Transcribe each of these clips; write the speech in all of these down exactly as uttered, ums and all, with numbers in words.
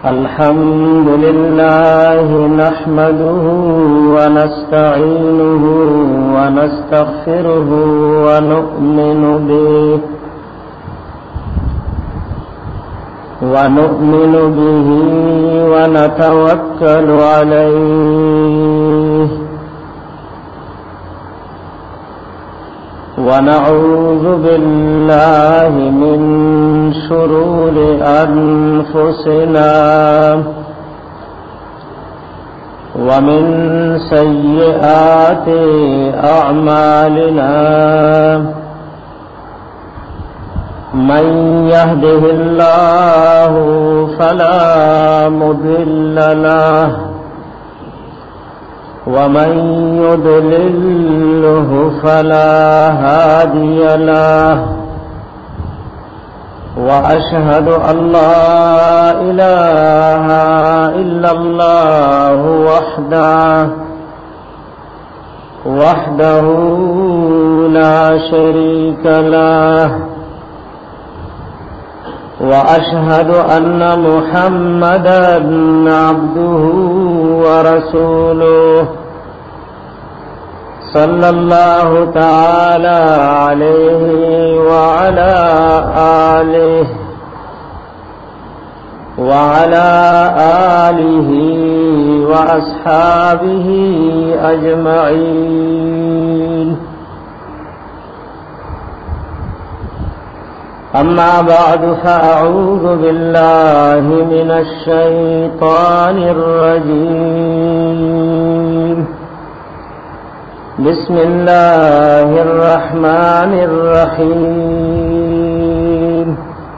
الحمد لله نحمده ونستعينه ونستغفره ونؤمن به ونؤمن به ونتوكل عليه ونعوذ بالله من شرور أنفسنا ومن سيئات أعمالنا من يهده الله فلا مضل له ومن يضلله فلا هادي له وأشهد أن لا إله إلا الله وحده وحده لا شريك له وأشهد أن محمدًا عبده ورسوله صلى الله تعالى عليه وعلى آله وعلى آله وأصحابه أجمعين. أما بعد فأعوذ بالله من الشيطان الرجيم. بسم الله الرحمن الرحيم.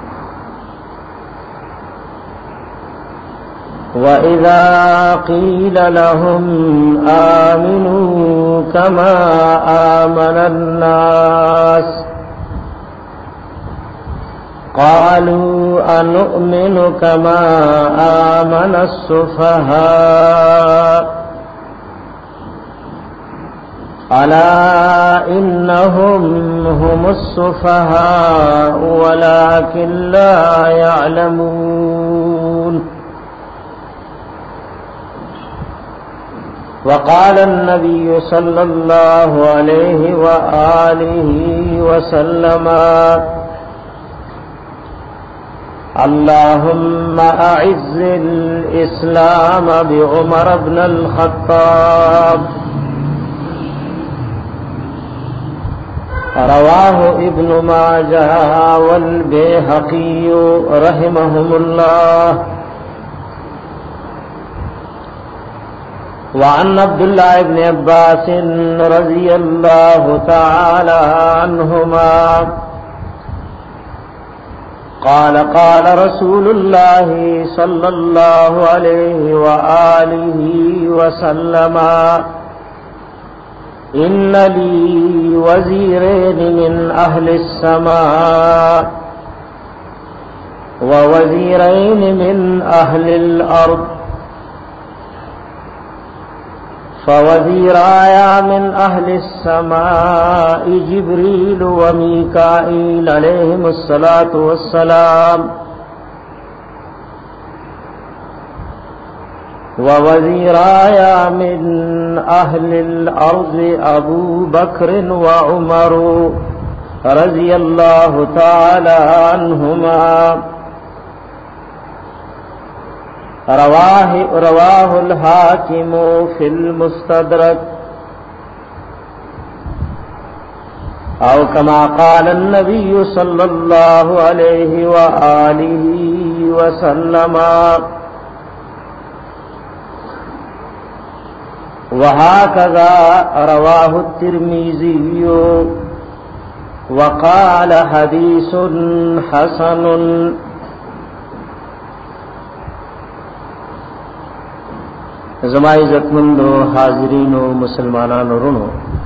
وإذا قيل لهم آمنوا كما آمن الناس قالوا أنؤمن كما آمن السفهاء ألا إنهم هم السفهاء ولكن لا يعلمون. وقال النبي صلى الله عليه وآله وسلم اللهم أعز الإسلام بعمر بن الخطاب. رواه ابن ماجه والبيهقي رحمهم الله. وعن عبد الله بن عباس رضي الله تعالى عنهما قال قال رسول الله صلى الله عليه وآله وسلم إن لي وزيرين من أهل السماء ووزيرين من أهل الأرض فوزيراي من أهل السماء جبريل وميكائيل عليهم الصلاة والسلام ووزيراي من أهل الأرض أبو بكر وعمر رضي الله تعالى عنهما. رواه رواه الحاكم في المستدرك أو كما قال النبي صلى الله عليه وآله وسلم. وهكذا رواه الترمذي وقال حديث حسن. زما عزتمندو حاضرینو مسلمانانو رونو،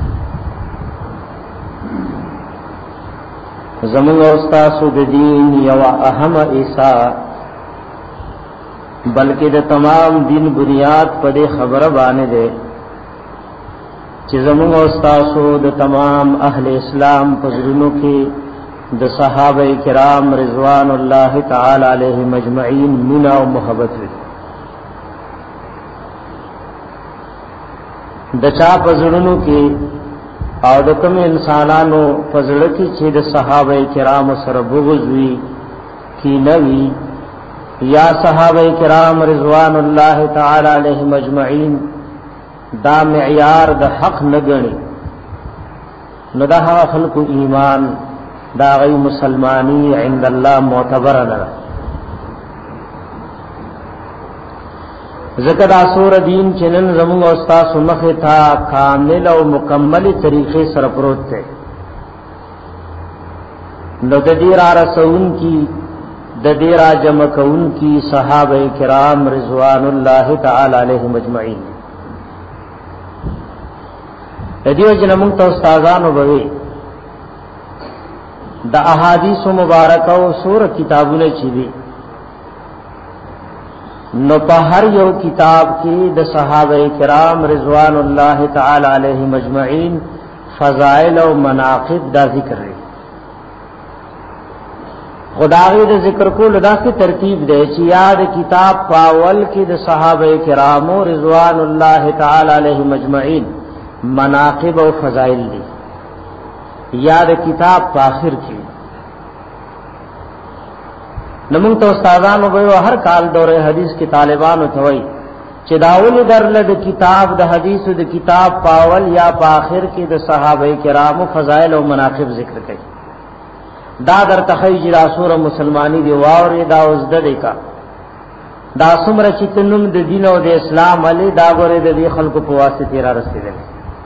زمونږ استاسو د دین یو اهم ایسا بلکې د تمام دین بنیاد په دې خبره باندې ده چې زمونږ استاسو د تمام اهل اسلام په زړونو کې د صحابه کرام رضوان الله تعالی علیهم اجمعین مینا او محبت وی د چا پزړونو کې او د کوم انسانانو پزړه کې چې د صحابه کرام سره بغض وی کی نوی یا صحابه کرام رضوان الله تعالی علیهم اجمعین دا معیار د حق نه غني نو دا خلق ایمان دا غي مسلمانی عند الله معتبر نه ذکر اسور دین چنن زمو استاد سمخه تھا کامل او مکمل طریقے سره پروت ته نو د دې را رسول کی د دې را جمع کون کی صحابه کرام رضوان الله تعالی علیهم اجمعین دیو جن موږ ته استادانو بوي د احادیث مبارکه او سور کتابونه چي دي نو په هر یو کتاب کې د صحابه کرام رضوان الله تعالی علیهم اجمعین فضائل او مناقب دا ذکر لري خدای دې ذکر کول دا کی ترتیب دی چې یاد کتاب پاول کې د صحابه کرام رضوان الله تعالی علیهم اجمعین مناقب او فضائل دي یاد کتاب په اخر کې نمون تو استادانو به هر کال دوره حدیث کې طالبانو ته وای چې داول درل د کتاب د حدیث د کتاب پاول یا په اخر کې د صحابه کرامو فضائل او مناقب ذکر کړي دا در تخیج راسور مسلمانی دی واورې دا وزده دی کا دا څومره چې تنم د دین او د اسلام علی دا غره د دې خلکو په واسطه را رسیدل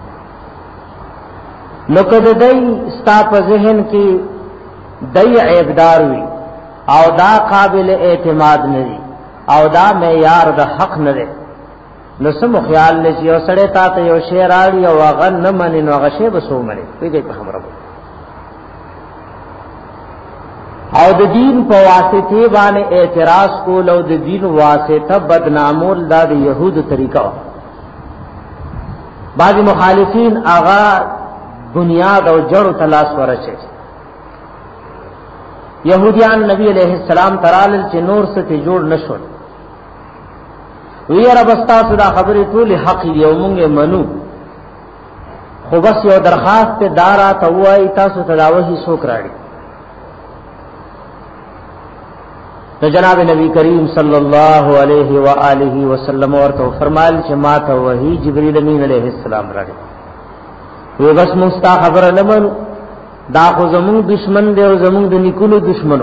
نو کده دای ستا په ذهن کې دای عیبدار وي او دا قابل اعتماد نه او دا معیار د حق نه دی نو سم خیال لسی یو سړی تا ته یو شی راړي او هغه نه مني نو هغه شی به سو مني پیږي په خبره او د دین په واسطه باندې اعتراض کول او د دین واسطه بدنامول دا د يهودو طریقہ بعض مخالفین هغه بنیاد او جڑ تلاش ورچه یهودیان نبی علیہ السلام ترالل چې نور څه ته جوړ نشول وی رب استاسو دا خبره ټول حق دی او مونږه منو خو بس یو درخواست دارا ته وای تاسو تداوی سوک راړي تو جناب نبی کریم صلی اللہ علیہ وآلہ وسلم ورته فرمایل چې ما ته وحی جبرئیل امین علیہ السلام راغی وی بس مستا خبر لمن دا خو زمون دشمن دی او زمون د نیکونو دشمنو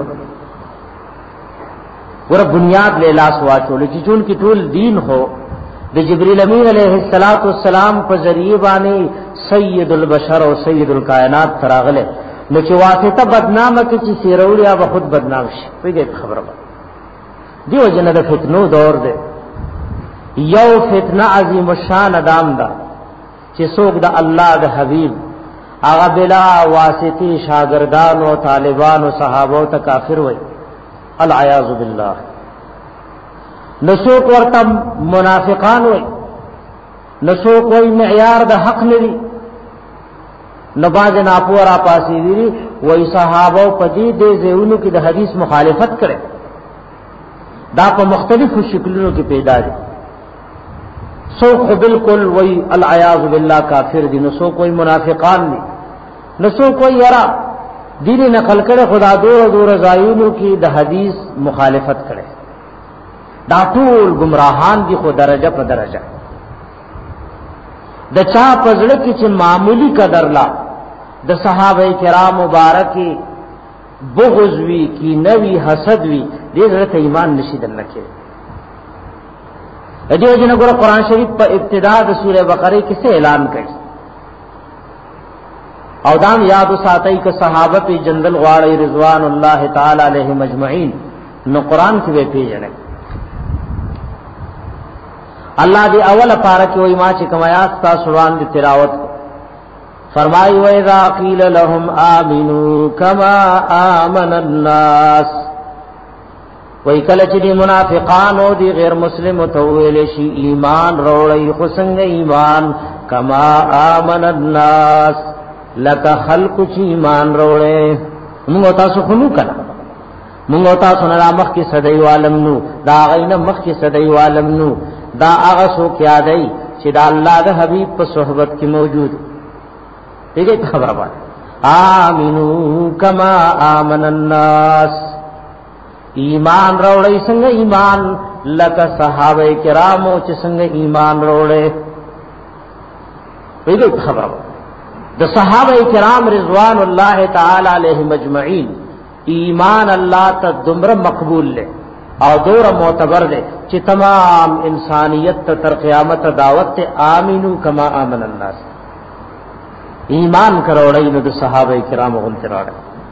ور بنیاد له لاس واچول چې چون کی ټول دین هو د جبرئیل امین علیہ السلام په ذریعہ باندې سید البشر او سید الکائنات تراغله نو چې واسطه بدنامه کې چې سیروړیا به خود بدنام شي پیږي خبره دیو جن د فتنو دور دی یو فتنه عظیم الشان ادم دا چې څوک د الله د حبیب هغه بلا واسطي شاګردان او طالبان او صحابه ته کافر وای العیاذ بالله نسو ورته منافقان وای نسو کوئی معیار د حق لري نباز ناپورا پاسی دی وای صحابه په دې دې زهونو کې د حدیث مخالفت کړي دا په مختلفو شکلونو کې پیدا دي سو خو بالکل وای العیاذ بالله کافر دي نو سو کوئی منافقان دي نو سو کوئی یرا دین نقل کړي خدا دور دور زایونو کې د حدیث مخالفت کړي دا ټول گمراهان دي خو درجه په درجه د چا پزړه کې چې معمولی قدر لا د صحابه کرام مبارکي بغض وی کی نوی حسد وی دې ته ایمان نشي دلکه دیو جن ګور قرآن شریف په ابتدا د سوره بقره کې څه اعلان کړي او دام یاد ساتي ک صحابه په جندل غواړي رضوان الله تعالی علیهم اجمعین نو قرآن کې به پیژنه اللہ دی اول پارا کی وہی ماں چکمایات تا سروان دی تلاوت کو فرمائی وَإِذَا قِيلَ لَهُمْ آمِنُوا كَمَا آمَنَ النَّاسِ وہی کلچ دی منافقانو دی غیر مسلم توویلشی ایمان روڑی خسنگ ایمان کما آمن الناس لکا خلق چی ایمان روڑے موږ تاسو خو نو کړه موږ تاسو نه مخ کې صدای عالم نو دا غینه مخ کې صدای عالم نو دا هغه سو کې یادای چې دا الله د حبیب په صحبت کې موجود دیګه خبره وایي آمنو کما آمن الناس ایمان راوړی څنګه ایمان لکه صحابه کرامو چې څنګه ایمان راوړل دیګه خبره وایي د صحابه کرام رضوان الله تعالی علیهم اجمعین ایمان الله ته دمر مقبول لے او دور معتبر دے چې تمام انسانیت ته تر قیامت دعوت ته آمینو کما آمن الناس ایمان کروڑی نو د صحابه کرام غل تراړ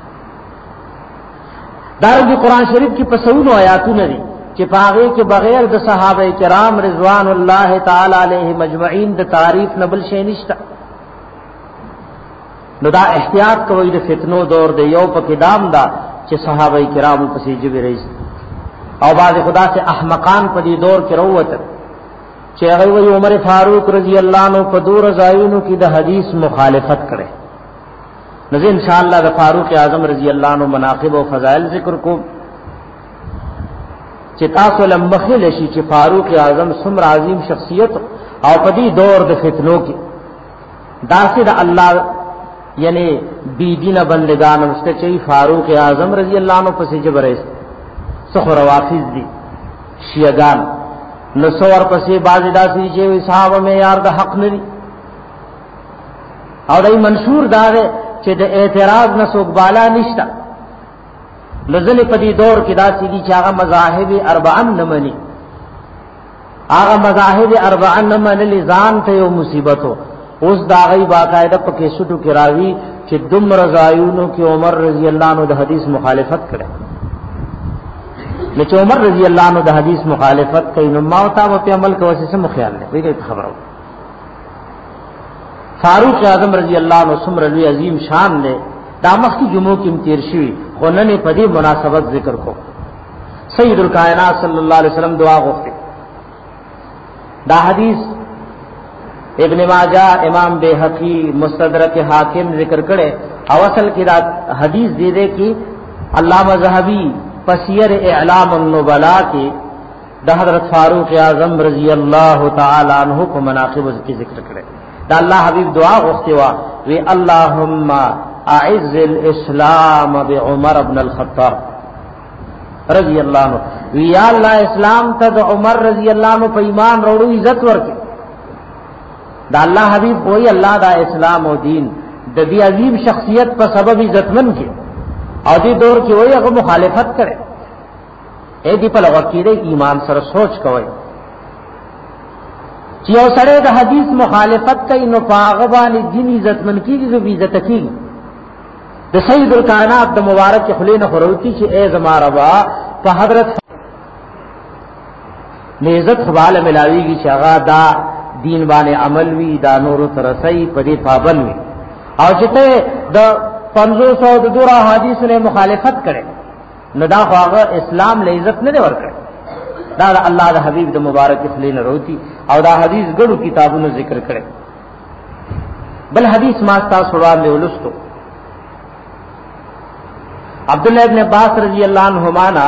دارنګه قران شریف کې پسونو آیاتونه دي چې پاغه کې بغیر د صحابه کرام رضوان الله تعالی علیهم اجمعین د تعریف نه بل شی نشته نو دا احتیاط کوي د فتنو دور دی یو پکې دام دا چې صحابه کرامو پسې جبه رئیس او بعض خدا سے احمقان په دې دور کې وروته چې هغه وی عمر فاروق رضی الله عنه په دور زاینو کې د حدیث مخالفت کړي نو ان شاء الله د فاروق اعظم رضی الله عنه مناقب او فضائل ذکر کو چې تاسو لمخله شي چې فاروق اعظم څومره عظیم شخصیت او په دې دور د فتنو کې داسې د الله یعنی بی دین بندگان مسته چې فاروق اعظم رضی الله عنه پسې جبرئیس سخر روافض دي شیعگان نسور پسې باز داسي چې صحابه مې یار د حق نه دي او دای منشور دار چې د اعتراض نسوک بالا نشتا لزل په دې دور کې داسي دي چې هغه مذاهب اربعه نه مني هغه مذاهب اربعه نه منلي ځان ته یو مصیبتو اوس دا غي باقاعده په کې سټو کې راوي چې دم رضایونو کې عمر رضی الله عنه د حدیث مخالفت کړي نو عمر رضی الله عنه د حدیث مخالفت کوي نو ما او تا په عمل کوي څه مخیال نه وي خبرو فاروق اعظم رضی الله عنه سمر لوی عظیم شان نه دا مخ کی جمعو کې امتیر شي خو نن په دې مناسبت ذکر کو سید الکائنات صلی الله علیه وسلم دعا غوښتي دا حدیث ابن ماجہ امام بیہقی مستدرک حاکم ذکر کړي او اصل کې دا حدیث دې دې کې علامہ ذهبی پسیر اعلام النبلاء کې د حضرت فاروق اعظم رضی اللہ تعالی عنہ کو مناقب کی ذکر کړي دا الله حبیب دعا غوښتي وا وی اللهم اعز الاسلام بعمر بن الخطاب رضی اللہ عنہ وی یا الله اسلام ته عمر رضی اللہ عنہ په ایمان وروړو عزت ورکړي دا الله حبیب وی الله دا اسلام او دین د دې عظیم شخصیت په سبب عزتمن کې او دې دور کې وایي هغه مخالفت کړي اې دې په لغه کې دې ایمان سره سوچ کوي چې یو سره د حدیث مخالفت کوي نو هغه باندې دین عزتمن کیږي او عزت کیږي د سید الکائنات د مبارک خلینو خروتی چې اے زما ربا په حضرت عزت خواله ملاویږي چې هغه دا دین باندې عمل وی دا نور ترسي په دې پابند وي او چې ته د پنځه سو د دورا حدیث له مخالفت کړي نو دا هغه اسلام له عزت نه ورکړي دا الله د حبیب د مبارک خلین روتی او دا حدیث ګړو کتابونو ذکر کړي بل حدیث ما تاسو وړاندې ولستو عبد الله ابن عباس رضی اللہ عنہما نا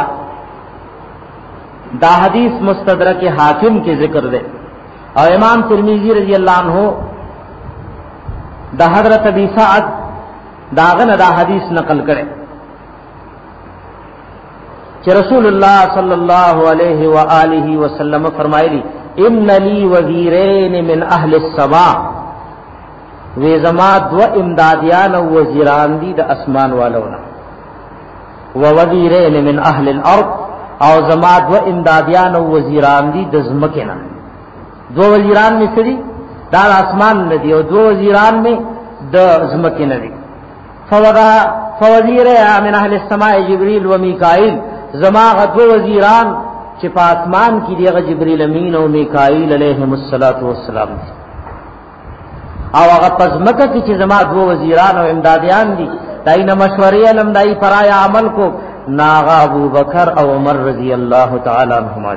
دا حدیث مستدرک حاکم کے ذکر دے اور امام ترمذی رضی اللہ عنہ دا حضرت ابی سعد داغن دا حدیث نقل کرے کہ رسول اللہ صلی اللہ علیہ وآلہ وسلم فرمائے لی ان لی وزیرین من اہل السماء وی زما دو امدادیان و وزیران دی دا اسمان والونا و وزیرین من اہل الارض او زما دو امدادیان و وزیران دی دا زمکنا دو وزیران میں سری دا اسمان ندی او دو وزیران میں دا زمکنا دی فوضا فوزیر من اہل السماء جبریل و میکائیل زما دو وزیران چې په اسمان کې دیغه جبرئیل امین او میکائیل علیهم الصلاۃ والسلام او هغه پزمکه کې چې زما دو وزیران او امدادیان دي داینه مشورې علم دای پرایا عمل کو ناغا ابو بکر او عمر رضی اللہ تعالی عنہما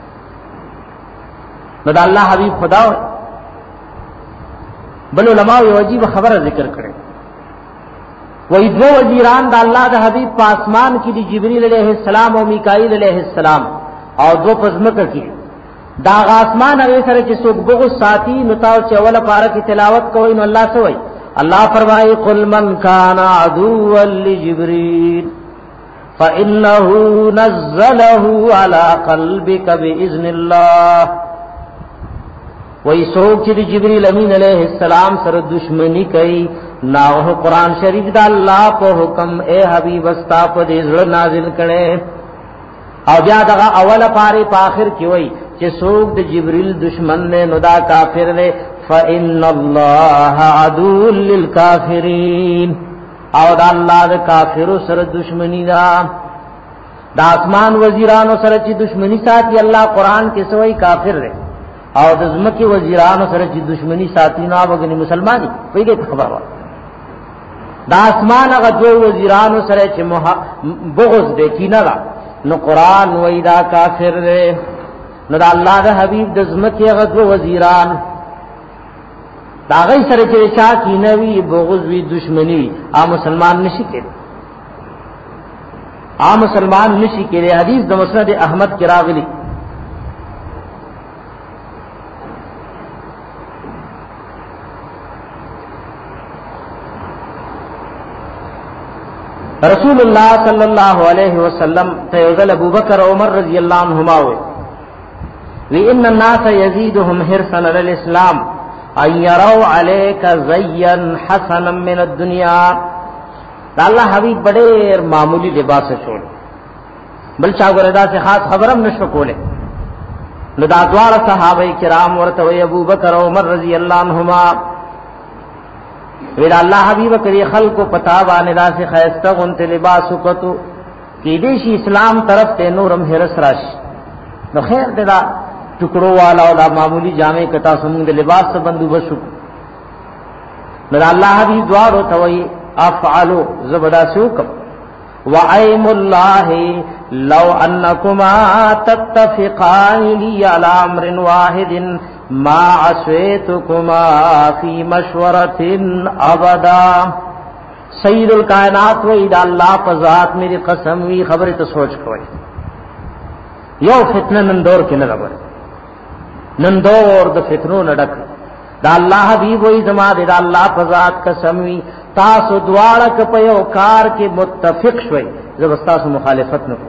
نو دا الله حبیب خدا بل علماء یو عجیب خبره ذکر کړي وی دو وزیران دا اللہ دا حبیب پاسمان کی دی جبریل علیہ السلام او میکائیل علیہ السلام او دو پزمکر کی دا غاسمان اوی سر چی سوک بغض ساتی نتاو چی اول پارا کی تلاوت کوئی نو اللہ سوئی اللہ فرمائی قل من کان عدوا لجبریل فإنه نزله على قلبك بإذن الله وی سوک چی دی جبریل امین علیہ السلام سر دشمنی کئی ناوہ قرآن شریف دا اللہ پا حکم اے حبیب استا پا دیزر نازل کرے او بیا دغا اول پاری پا آخر کی وئی چی سوک دی جبریل دشمن نے ندا کافر نے فَإِنَّ اللَّهَ عَدُوٌ لِلْكَافِرِينَ او دا اللہ دا کافر سر دشمنی دا دا آسمان وزیرانو سر چی دشمنی ساتھی اللہ قرآن کے سوئی کافر رہے او د زمکی وزیرانو سره چې دشمنی ساتي نه وګني مسلمانۍ پیګه خبر وا دا اسمان هغه دوه وزیرانو سره چې بغض دې کینه را نو قران وای دا کافر دی نو دا الله د حبیب د زمکی هغه دوه وزیران دا غي سره چې چا کینه وی بغض وی دشمنی ا مسلمان نشي کېږي ا مسلمان نشي کېږي حدیث د مسند احمد کی راغلی رسول اللہ صلی اللہ علیہ وسلم تیوزل ابو بکر عمر رضی اللہ عنہما ہوئے وَإِنَّ النَّاسَ يَزِيدُهُمْ حِرْصًا عَلَى الْإِسْلَامِ أَن يَرَوْا عَلَيْكَ زَيًّا حَسَنًا مِنَ الدُّنْيَا اللہ حبیب بڑے معمولی لباس چھوڑ بل چاگردہ سے خاص خبرم نشو کولے ندادوار صحابہ کرام ورتوی ابو بکر عمر رضی اللہ عنہما ویدا اللہ حبیب کری خلق کو پتا بانے دا سے خیستہ غنت لباس کتو کی دیشی اسلام طرف تے نورم حرس راش نو خیر دے دا ٹکڑو والا او دا معمولی جامع کتا سمون دے لباس سے بندو بسو نو دا اللہ حبیب دوارو توئی افعلو زبدا سوکم وعیم اللہ لو انکما تتفقان لی علی امر واحد ما عصیتکما فی مشورت ابدا سید الکائنات و اذا اللہ فضات میری قسم وی خبر تو سوچ کوئی یو فتنہ نندور کی نظر نندور د فتنوں نڈک دا اللہ حبیب وی زما دا اللہ فضات قسم وی تاسو دوارک پیو کار کے متفق شوئی زبستاسو مخالفت نکو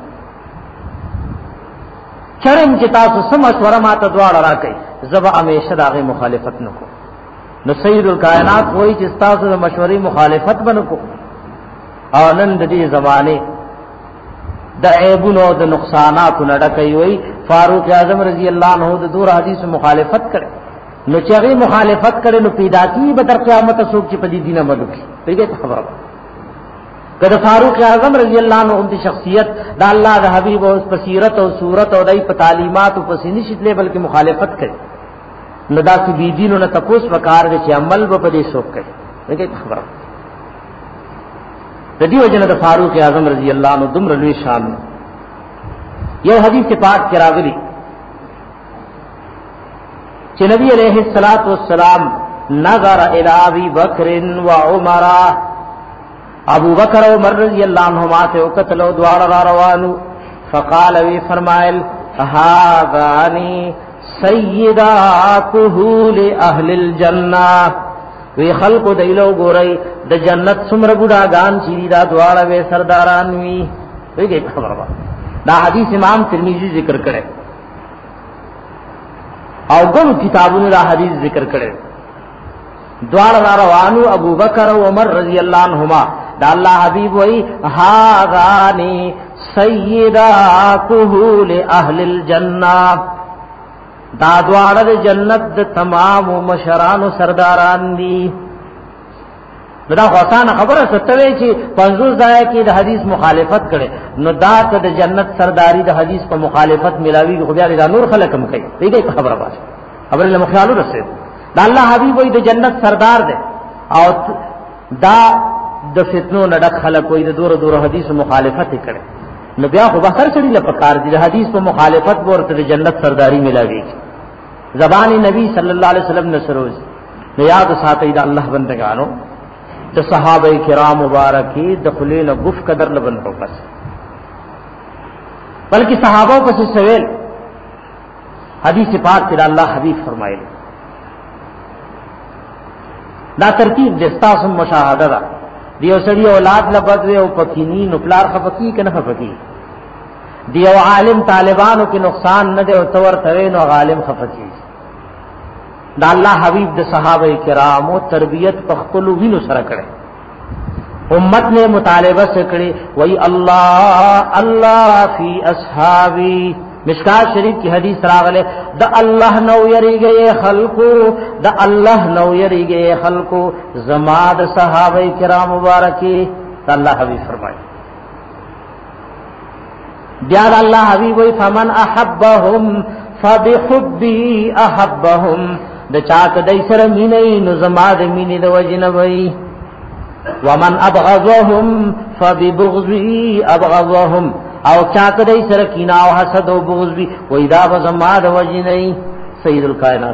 چرم چې تاسو سم مشوره ما ته دواړه راکړي زبا همیشه داغه مخالفت نکو نو سید الکائنات وایي چې تاسو د مشورې مخالفت بنکو او نن د دې زمانه د عیبونو د نقصاناتو نه ډکې وي فاروق اعظم رضی الله عنه د دور حدیث مخالفت کړي نو چې هغه مخالفت کړي نو پیدا کی به تر قیامت څوک چې په دې دینه ملوي پیګه خبره کله فاروق اعظم رضی اللہ عنہ ان کی شخصیت دا اللہ دا حبیب او بصیرت او صورت او دای په تعلیمات او پسینی شتلې بلکې مخالفت کړي نو دا چې بی دینو نه تپوس وکړ چې عمل به پدې شوک کړي دغه خبره د دې وجنه د فاروق اعظم رضی اللہ عنہ دمر لوی شان یو حدیث پاک کې راغلی چې نبی علیہ الصلوۃ والسلام نظر الی ابی بکر و عمر ابو بکر و عمر رضی اللہ عنہما سے قتل و دوار روانو فقال وی فرمائل هذانی سیدا کهول اهل الجنہ وی خلق دیلو گورئی د جنت سمر بډاګان چې دا دواړه وی سرداران وی ویګه خبره دا حدیث امام ترمذی ذکر کړي او ګم کتابونو دا حدیث ذکر کړي دواړه روانو ابو بکر و عمر رضی اللہ عنہما دا اللہ حبیب وی هاذانی سیدا کهول اهل الجنہ دا دواړه د جنت د تمام مشران او سرداران دي دا غوسان خبره ستوي چې پنځوس ځای کې د حدیث مخالفت کړي نو دا ته د جنت سرداری د حدیث په مخالفت ملاوي خو بیا د نور خلک هم کوي دغه خبره واسه خبره له مخالو رسید دا الله حبیب وي د جنت سردار دی او دا د فتنو نه ډک خلک وي د دور دور حدیث مخالفت کړي نو بیا خو به هر چړي له پکار دي د حدیث په مخالفت ورته د جنت سرداری ملاوي زبان نبی صلی الله علیه وسلم نے سروز نو یاد ساتي دا الله بندگانو د صحابه کرام مبارکی د خلین غف قدر لبن کو بس بلکہ صحابہ کو سے سویل حدیث پاک کہ اللہ حبیب فرمائے دا ترتیب دستا سم مشاہدہ دا دیو سڑی اولاد لبدوے او پکینی نپلار خفقی کہ نہ خفقی دیو عالم طالبانو کی نقصان نہ دے او تور توین او عالم خفقی دا اللہ حبیب د صحابہ کرام او تربیت پختلو وینو سره کړي امت نے مطالبہ سے کړي وہی اللہ اللہ فی اصحابی مشکات شریف کی حدیث راغلے دا اللہ نو یری گئے خلقو دا اللہ نو یری گئے خلقو زماد صحابہ کرام مبارکی تا اللہ حبیب فرمائے دیاد اللہ حبیب وی فمن احبهم فبحبی احبهم دا چاک دی سر مینی نو زماد مینی دا وجنبی ومن ابغضهم فببغضی ابغضهم او چاک دی سر کینا او حسد او بغض بھی وہی دا بزماد وجی نہیں سید الکائنات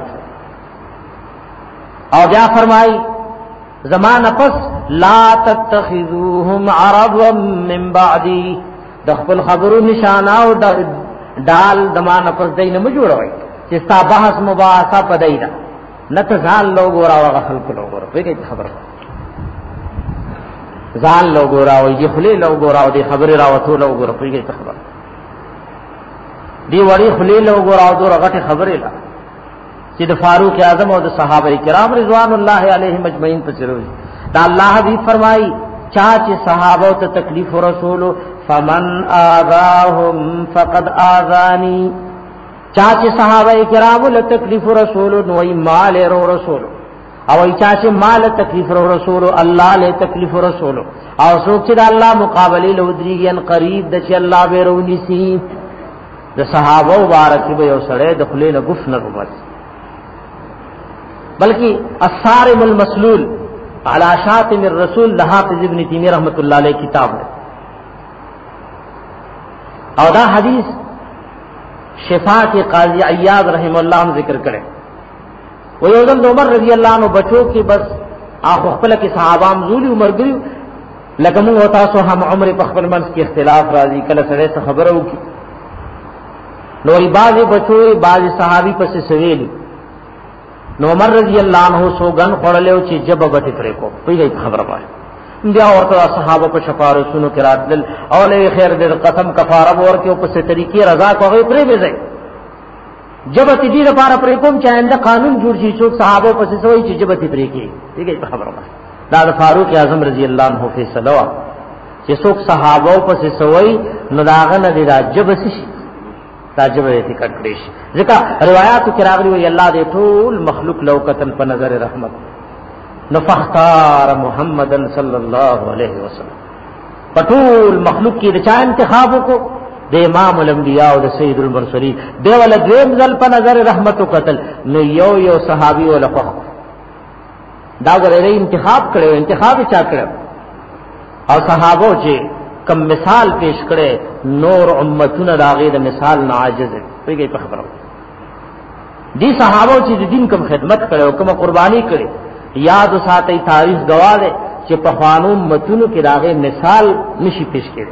او بیا فرمائی زمان پس لا تتخذوهم عرضا من بعدی دخل خبرو نشانہ او ڈال دمان پس دین مجوڑوئی چستا بحث مباحثہ پدینا نتزان لوگ ورا وغفل کو لوگ ورا بگئی خبر ځان لو ګوراوي دی خلی لو ګوراو دی خبر راوته لو ګور پېږي خبر دی وړي خلی لو ګوراو دو رغټه خبره لا چې د فاروق اعظم او د صحابه کرام رضوان الله علیهم اجمعین په چروي دا الله حبیب فرمایي چا چې صحابه ته تکلیف رسول فمن آذاهم فقد آذانی چا چې صحابه کرام له تکلیف رسول نو ای مال رو رسول او ایچا چې مال تکلیف رسول الله له تکلیف رسول او څوک چې الله مقابله له ودریږي قریب د چې الله به رونی سي د صحابه مبارک به یو سره د خلې له غف نه وبس بلکې الصارم المسلول على شاتم الرسول لحافظ ابن تیمیہ رحمۃ اللہ علیہ کتاب ہے او دا حدیث شفاء کے قاضی عیاض رحم اللہ ہم ذکر کریں وہ یوزن عمر رضی اللہ عنہ بچوں کی بس آخو خپل کی صحابہ مزولی عمر گری لکمو ہوتا سو ہم عمر پخبل منس کی اختلاف راضی کل سرے سے خبر ہو کی نوری بعض بچوں بعض صحابی پس سویلی نو عمر رضی اللہ عنہ سو گن خوڑلے چی جب بٹی پرے کو پی گئی خبر پائے بیا ورته صحابه په شفارسونو کې راتل او له خیر دې قسم کفاره ورکه او په طریقې رضا کوي پرې به ځي جبت دې لپاره پرې کوم چې انده قانون جوړ شي څوک صحابه په سوي چې جبت پرې کې دې خبره ده دا د فاروق اعظم رضی الله عنه فیصله وا چې څوک صحابه په سوي نو داغه نه دي راجب شي راجب دې کټړي شي ځکه روایتو کې راغلي وي الله دې ټول مخلوق لوکتن په نظر رحمت نفختار محمدن صلی اللہ علیہ وسلم پټول مخلوق کی د چا انتخاب کو د امام الانبیاء او د سید المرسلین دی ول دریم ځل په نظر رحمت قتل نو یو یو صحابي ول خو دا غره انتخاب کړو انتخاب چا کړو او صحابو چې کم مثال پیش کړي نور امتونه داغه د مثال نه عاجز پیږي په خبرو دي صحابو چې د دین کوم خدمت کړو کوم قرباني کړي یاد ساتي تاریخ گواه ده چې په خوانو متونو کې راغې مثال نشي پیش کړي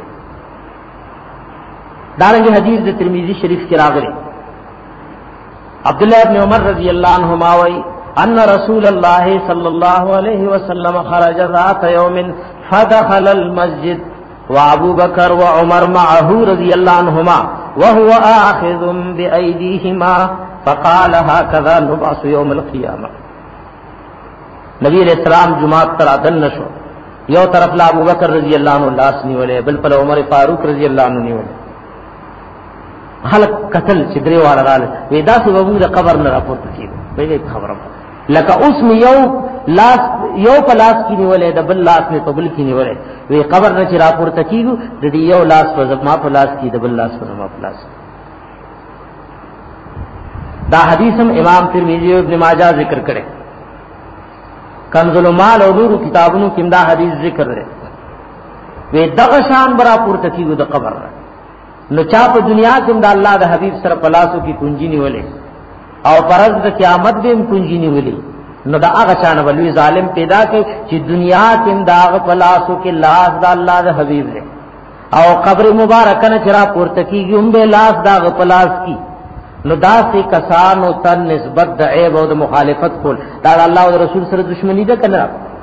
دارنګه حدیث د ترمذی شریف کې راغلی عبد الله ابن عمر رضی الله عنهما وی ان رسول الله صلی الله علیه وسلم خرج ذات يوم فدخل المسجد وابو بکر وعمر معه رضی الله عنهما وهو آخذ بأيديهما فقال هكذا نبعث يوم القيامه نبی علیہ السلام جمعات تر عدن نشو یو طرف لا ابو بکر رضی اللہ عنہ لاس نیولے بل پر عمر فاروق رضی اللہ عنہ نیولے خلق قتل چدری والا رال ودا سے ابو د قبر نہ راپورت کی پہلے خبر لکه اوس می یو لاس یو پلاس کی نیولے دبل لاس میں قبل کی نیولے وی قبر نہ چ راپورت کیو د یو لاس پر ما پلاس کی دبل لاس پر ما پلاس دا حدیثم امام ترمذی ابن ماجہ ذکر کرے کنز المال او نور کتابونو کې دا حدیث ذکر دی وې دغه شان برا پورته کیږي د قبر نو چا په دنیا کې د الله د حبیب سره پلاسو کی کنجی نیولې او پرز د قیامت به کنجی نیولې نو دا هغه چانه ولوي ظالم پیدا کړي چې دنیا کې داغ پلاسو کې لاس د الله د حبيب دی او قبر مبارکه نه چر پورته کیږي هم به لاس داغ پلاس کی نو داسې کسانو تن نسبت د عیب او د مخالفت کول دا الله او رسول سره دشمنی ده کنه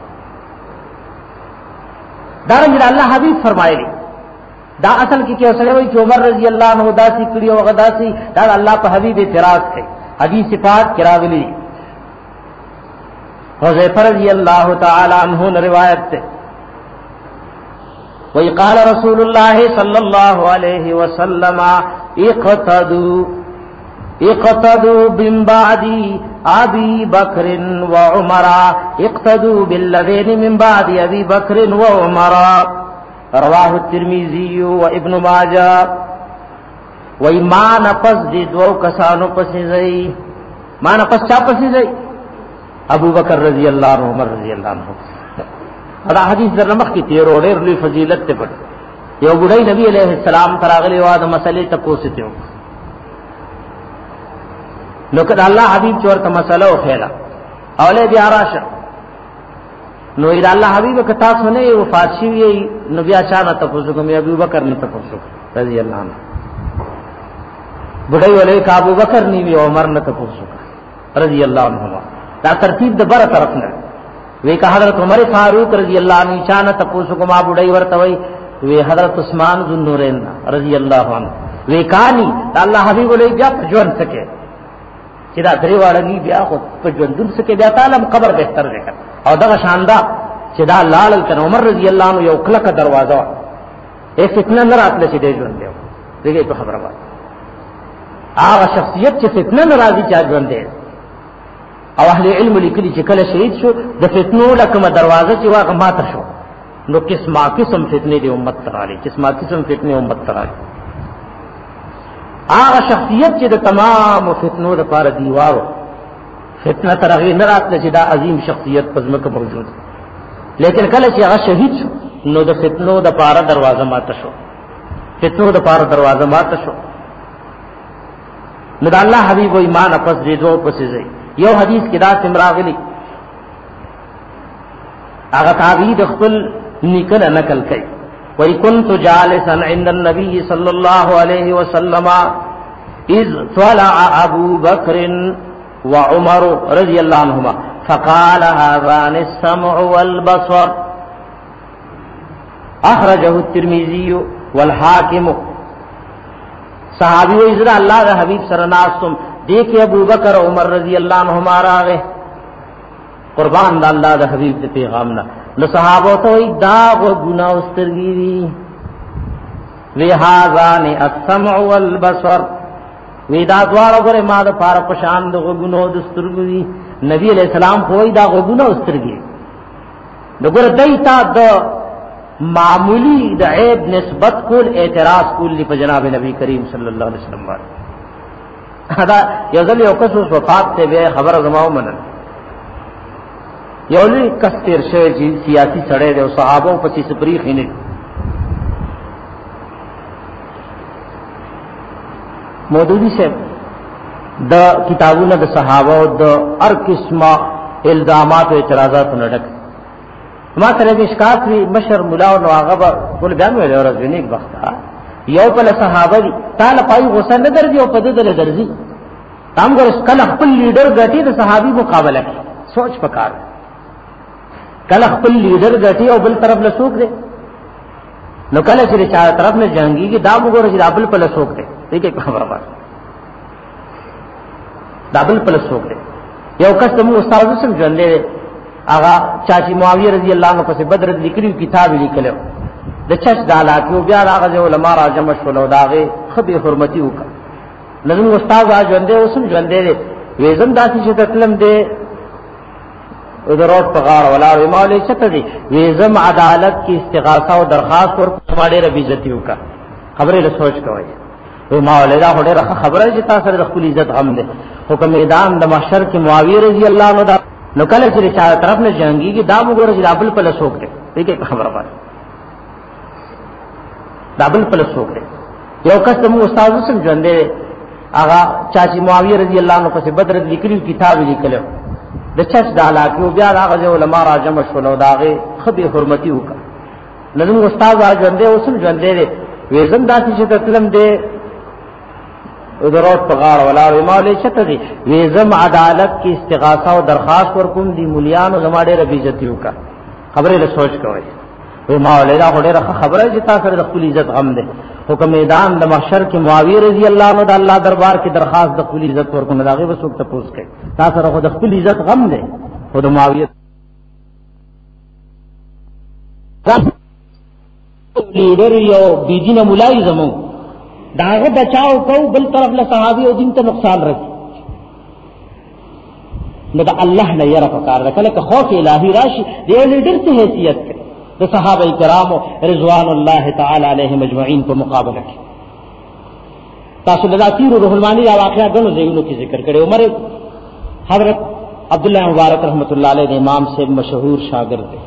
دا رنګ الله حبيب فرمایلی دا اصل کې کې سره وي چې عمر رضی الله عنه داسې کړي او غداسي دا الله په حبيب اعتراض کوي حدیث صفات کراولی حذیفہ رضی اللہ تعالی عنہ نے روایت ہے وی قال رسول اللہ صلی اللہ علیہ وسلم اقتدوا اقتدوا من بعد ابی بکر وعمر اقتدوا بالذین من بعد ابی بکر وعمر رواه الترمذی وابن ماجہ وی ما نفس دی دو کسانو پسې زئی ما نفس چا پسې زئی ابو بکر رضی اللہ عنہ عمر رضی اللہ عنہ دا حدیث در نمخ کی تیر اور ډېر فضیلت ته پټ یو بډای نبی علیہ السلام تراغلی وا د مسلې ته پوښتنه نو کله الله حبیب چورته مسله او خیلا اوله بیا راشه نو اې الله حبیب کتا سونه وفات شي نو بیا چانه ته پوښتنه کوم ابو بکر نه ته پوښتنه رضی اللہ عنہ بډای ولې کا ابو بکر نی وی عمر نه ته پوښتنه رضی اللہ عنہما دا ترتیب د بر طرف نه وی که حضرت عمر فاروق رضی اللہ عنہ چانه تاسو کوم بډای ورته وی وی حضرت عثمان ذو النورین رضی اللہ عنہ وی کانی الله حبیب علیہ بیا ژوند سکے چې دا درې واړنی بیا خو په ژوندون سکے بیا تعالی قبر بهتر دی او دا شاندار چې دا لال کن عمر رضی اللہ عنہ یو کلک دروازه ایک فتنه نه راتله چې دی ژوند دی دغه په خبره وایي هغه شخصیت چې فتنه ناراضي چا ژوند دی او اهل علم لیکلي چې کله شهید شو د فتنو لکه دروازه چې واغه ماته شو نو قسمه قسم فتنه دی امت تراله قسمه قسم فتنه امت تراله هغه شخصیت چې د تمام فتنو لپاره دیوار فتنه ترغی نه راتله چې دا عظیم شخصیت پزما کې موجود لیکن کله چې هغه شهید شو نو د فتنو د لپاره دروازه ماته شو فتنو د لپاره دروازه ماته شو نو د الله حبیب و ایمان پس دې دوه پسې ځي یو حدیث کې دا سمراغلی هغه تعبید خپل نکله نقل کړي وای كنت جالسا عند النبي صلى الله عليه وسلم اذ طلع ابو بكر وعمر رضي الله عنهما فقال هذان السمع والبصر اخرجه الترمذي والحاكم صحابی و ازرا اللہ کا حبیب سرناستم دیکھے ابو بکر عمر رضی اللہ عنہما راغے قربان دا اللہ دا حبیب دے پیغامنا نو صحابو تو داغ و گناہ استرگیری ویہازان السمع والبصر ویدا دوارو گرے ما دا پارا پشان دا گناہ دسترگی نبی علیہ السلام کوئی دا گناہ استرگی نو گرے دیتا دا معمولی دا عیب نسبت کول اعتراض کول لی پا جناب نبی کریم صلی اللہ علیہ وسلم بار دا یوزل یو قصص وفات تے بے خبر زماؤ منن یولی کس تیر شوئے جی سیاسی سڑے دے و صحابوں پسی سپری خینے مودودی سے دا کتابون دا صحابہ دا ار قسمہ الزامات و اعتراضات نڈک ما سره مشکات وی مشر مولا او هغه ټول بیان ویل او ورځې نیک وخت یو په صحابه دي تعالی پای غوسه نه درځي او په دې دل درځي تام ګر کله خپل لیډر غټي د صحابي مقابله کوي سوچ پکار کله خپل لیډر غټي او بل طرف له سوق دي نو کله چې چا طرف نه جنگي کې دا وګوره چې دابل په له سوق دي ٹھیک ہے خبره وایي دابل په له سوق دي یو کس مو استاد سم ژوندې آغا چاچی معاویہ رضی اللہ عنہ پس بدر ذکری کتاب لیکلو د چش دالا کیو بیا هغه علماء را جمع شول داغه خبي حرمتي وکړه لازم استاد اجوندې اوسم ژوندې وېزم داسې چې تکلم دې ضرورت پغار ولا مولوی چته دي وېزم عدالت کی استغاثه او درخواست ور کوماړي ربي عزت وکړه خبره له سوچ کوي وې مولوی دا هډه خبره چې تاسو سره خپل عزت هم ده حکم اعدام د محشر کې معاویہ رضی اللہ عنہ دا نو کله چې چا طرف نه جنگي کې دا وګوره چې دابل په لسوک دی دغه خبره وایي دابل په لسوک دی یو کس مو استاد سم ژوندې هغه چاچی معاویہ رضی اللہ عنہ پس بدر ذکری کتاب لیکلو د چش د علاقو بیا هغه علماء را جمع شول او داغه خبي حرمتي وکړه. لزم استاد راځندې اوسم ژوندې دي وېزم داسې چې تسلم دې ضرورت په غاړه ولا مولوی چته دي وېزم عدالت کی استغاثه او درخواست ورکوم دي مليانو زما ډېر عزت وکړه. خبره له سوچ کوي وی مولوی دا ډېر خبره چې تاسو د خپل عزت غم ده. حکم میدان د محشر کې معاویه رضی الله عنه د الله دربار کې درخواست د خپل عزت ورکوم داغه وسوک ته پوښت کوي تاسو سره د خپل عزت غم ده خو د معاویه لیډر یو بيدینه مولای زمو داغه بچاو کو بل طرف له صحابي او دین ته نقصان رسي نو د الله نه یره پکار ده کله که خوف الهی راشي د لیډر ته حیثیت کوي د صحابه کرامو رضوان الله تعالی علیهم اجمعین په مقابله کې. تاسو د ذاتیر روح المانی یا واقعا غنو زینو کې ذکر کړي. عمر حضرت عبد الله مبارک رحمت الله علیه د امام سے مشهور شاگرد دي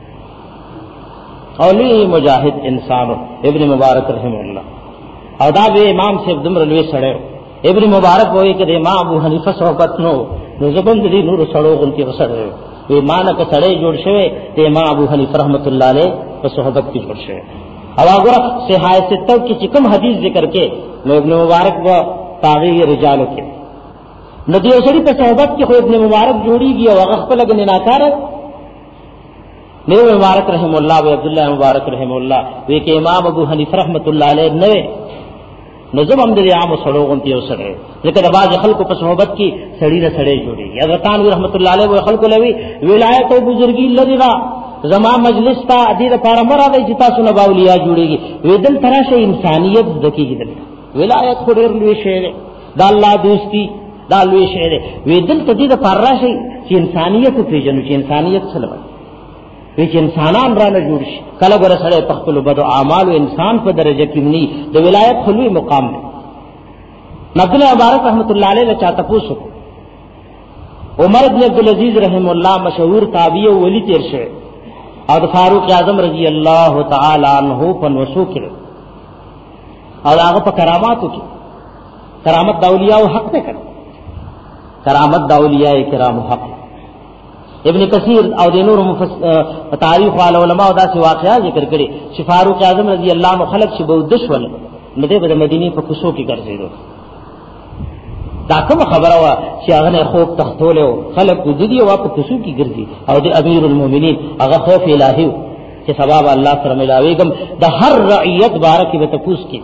اولی مجاهد انسان ابن مبارک رحم الله او دا به امام سے دمر لوی سره ابن مبارک وایي چې امام ابو حنیفه صحبت نو نو زبند دي نور سړو غلطي وسره وی مانک سړی جوړ شوی د امام ابو حنیفه رحمت الله علیه په صحبت کې جوړ شوی. او هغه صحیح ستو کې چې کوم حدیث ذکر کې نو ابن مبارک و تاغی رجالو کې نو دی اوسړي په صحبت کې خو ابن مبارک جوړیږي او هغه خپل غن ناکاره نو مبارک رحم الله و عبد الله مبارک رحم الله وی کې امام ابو حنیفه رحمت الله علیه نو نظم هم د عام سړوغون ته وسره ځکه د باز خلکو په صحبت کې سړی نه سړی جوړي. حضرت انور رحمت الله علیه و خلکو لوي ولایت او بزرګي لري را زما مجلس ته دې لپاره مراد چې تاسو نه باولیا جوړيږي ودل تراشه انسانيت دکېږي دل ولایت خو ډېر لوی شی دی د الله دوستي دا لوی شی دی ودل ته دې لپاره راشي چې انسانيت پیژنو چې انسانيت څه لوي وی چې انسانان را نه جوړ شي کله ګره سره په خپل بد او اعمال او انسان په درجه کې ني د ولایت خلوی مقام دی. عبد الله مبارک رحمت الله علیه له چاته پوښتنه عمر بن عبد العزيز رحم الله مشهور تابعی او ولی تیر شه او د فاروق اعظم رضی الله تعالی عنہ په نوسو کې او هغه په کراماتو کې کرامت د اولیاء حق نه کړ کرامت د اولیاء کرام حق. ابن کثیر او د نور تاریخ علماء دا سی واقعا ذکر کړي چې فاروق اعظم رضی الله عنه خلق چې بودش ول نو د مدینه په کوڅو کې ګرځیدو. دا کوم خبره وا چې هغه نه خوب تختوله خلق د دې وا په کوڅو کې ګرځي او د امیر المؤمنین هغه خوف الهی چې ثواب الله سره ملاويګم د هر رعیت بارک به تفوس کې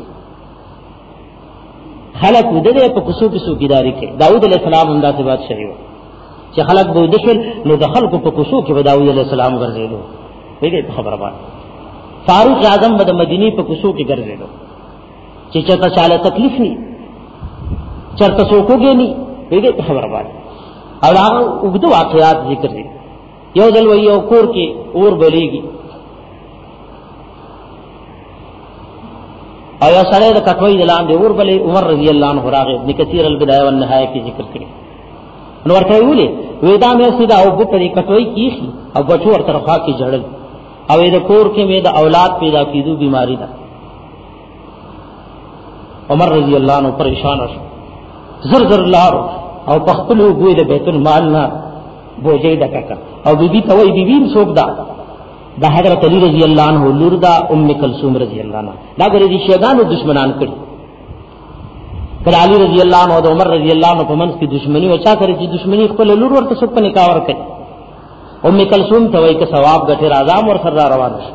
خلق د دې په کوڅو کې سوګیداری کې. داوود علیہ السلام هم داسې بادشاہ و چې خلق به دشل نو د خلکو په کوڅو کې داوود علیہ السلام ګرځیدو. دې خبره باندې فاروق اعظم د مدینه په کوڅو کې ګرځیدو چې چاته چاله تکلیف ني چرته څوکوږي ني. دې خبره باندې او هغه وګړو واقعات ذکر دي. یو ځل وی یو کور کې اور بلیږي او یا سره د کټوي دلان دی اور بلې عمر رضی الله عنه راغی. ابن کثیر البدایه والنهایه کې ذکر کړی نو ورته ویلي وېدا مې سیدا او په دې کټوي کیخي او بچو ورته خوا کې جړل او د کور کې مې د اولاد پیدا کیدو بیماری ده. عمر رضی الله عنه پریشان شو زر زر لار او پختلو ګوي د بیت المال نه بوجي دکا او بیبي ته وای بیبي څوک دا د حضرت علی رضی الله عنه لور دا ام کلثوم رضی الله عنها دا ګره دي شیطانو دشمنان کړي کله علی رضی الله عنه او عمر رضی الله عنه په منځ کې دشمنی وچا کړي چې دشمنی خپل لور ورته څوک په نکاح ور کوي. ام کلثوم ته وای ک ثواب غټه اعظم ور سره روان شي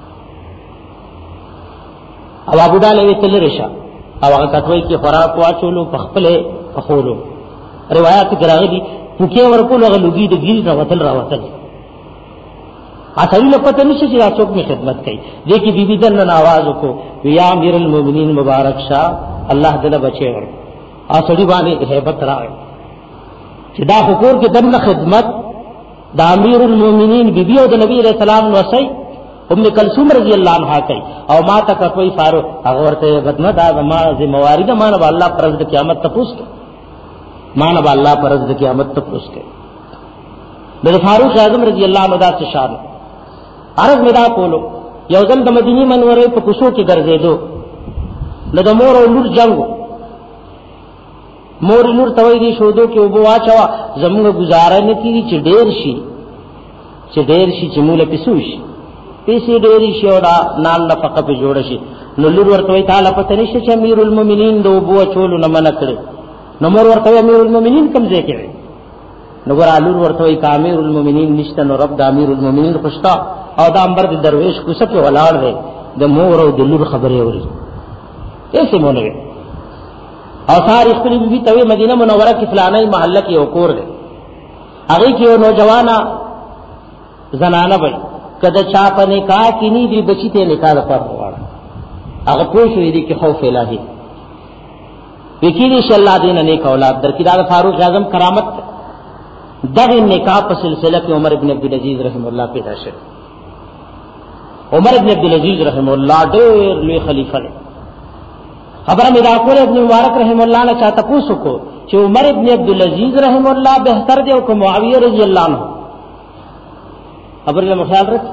او ابو داله وی تل رشا او هغه کټوي کې خوراک واچولو په خپل خولو روایت کې راغلي پوکي ورکول هغه لوګي د ګیل راوتل راوتل اته له پته نشي چې تاسو په خدمت کوي. دې کې بیبي دن आवाज وکړو یا امیر المؤمنین مبارک شاه الله دې بچي ور اصلي باندې hebat راغی چې دا حکومت کې دنه خدمت د امیر المؤمنین بیبي او د نبی رسول الله وصي ام کلثوم رضی الله عنها کوي او ما ته کوي فاروق هغه ورته خدمت دا ما ذمہواری ده مانه الله پرز د قیامت تپوس کوي مانه الله پرز د قیامت تپوس کوي. د فاروق اعظم رضی الله عنه دا څه شان عرض مدا کولو یو ځل د مدینه منورې په کوڅو کې ګرځېدو نو د مور او لور جنگ مور نور توي دي شودو کې وبو واچوا زموږ گزاره نه کیږي چې ډېر شي چې ډېر شي چې مولا پسوش پیسې ډېر شي او دا نال نفقه په جوړ شي نو لور ورته تعالی پته نشي چې امیر المؤمنین دو بو چولو نه منع کړي نو مور ورته امیر المؤمنین کوم ځای کې نو ګور لور ورته امیر المؤمنین نشته نو رب د امیر المؤمنین خوشتا او دا امر د درویش کو سکه ولاړ دی د مور او د لور خبرې اوري ایسه مونږ او ساری خپل بی بی ته مدینه منوره کې فلانه محله کې یو کور دی هغه کې یو نوجوانا زنانه وي کله چا په نکاح کې ني دی بچی ته نکاح لپاره وړه هغه پوښوي دي کې خوف الهي وکیل انشاء الله دین نیک اولاد درکې دا فاروق اعظم کرامت دغه نکاح په سلسله کې عمر ابن عبد العزيز رحم الله پیدا شو عمر ابن عبد العزيز رحم الله ډېر لوی خلیفہ دی خبر میں دا کول ابن مبارک رحم الله نے چاہتا پوچھو کو چې عمر ابن عبد العزيز رحم الله بهتر دی او کو معاویہ رضی الله عنه خبر له خیال رکھ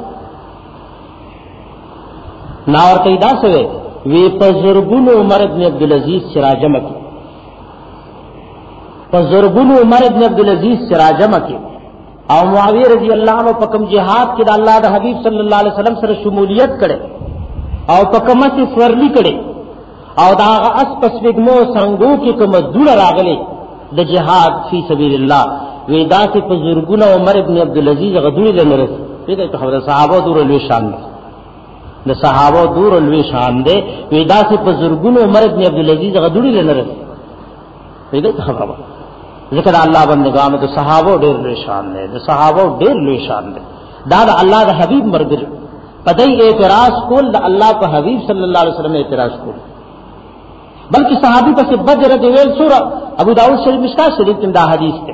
نا اور قیدا سوے وی پزربون عمر ابن عبد العزيز سراجم کی پزربون عمر ابن عبد العزيز سراجم کی او معاویہ رضی الله عنه په کوم جهاد کې د الله د حبیب صلی الله علیه وسلم سره شمولیت کړي او په کومه سي سورلی کړي او دا اس پسوګمو څنګه کې کوم دور راغلي د جهاد فی سبیل الله ودا سے بزرگونه عمر ابن عبد العزيز غدوی لنره دغه ته خبره صحابه دور لوی شان ده د صحابه دور لوی شان ده ودا سے بزرگونه عمر ابن عبد العزيز غدوی لنره دغه ته خبره ذکر الله بندگانو د صحابه ډیر لوی شان ده د صحابه ډیر لوی شان ده دا د الله د حبیب مرګ پدای اعتراض کول د الله په حبیب صلی الله علیه وسلم اعتراض کول بلکہ صحابی پس بدر دیویل سورہ ابو داؤد شریف مشکات شریف کی دا حدیث تے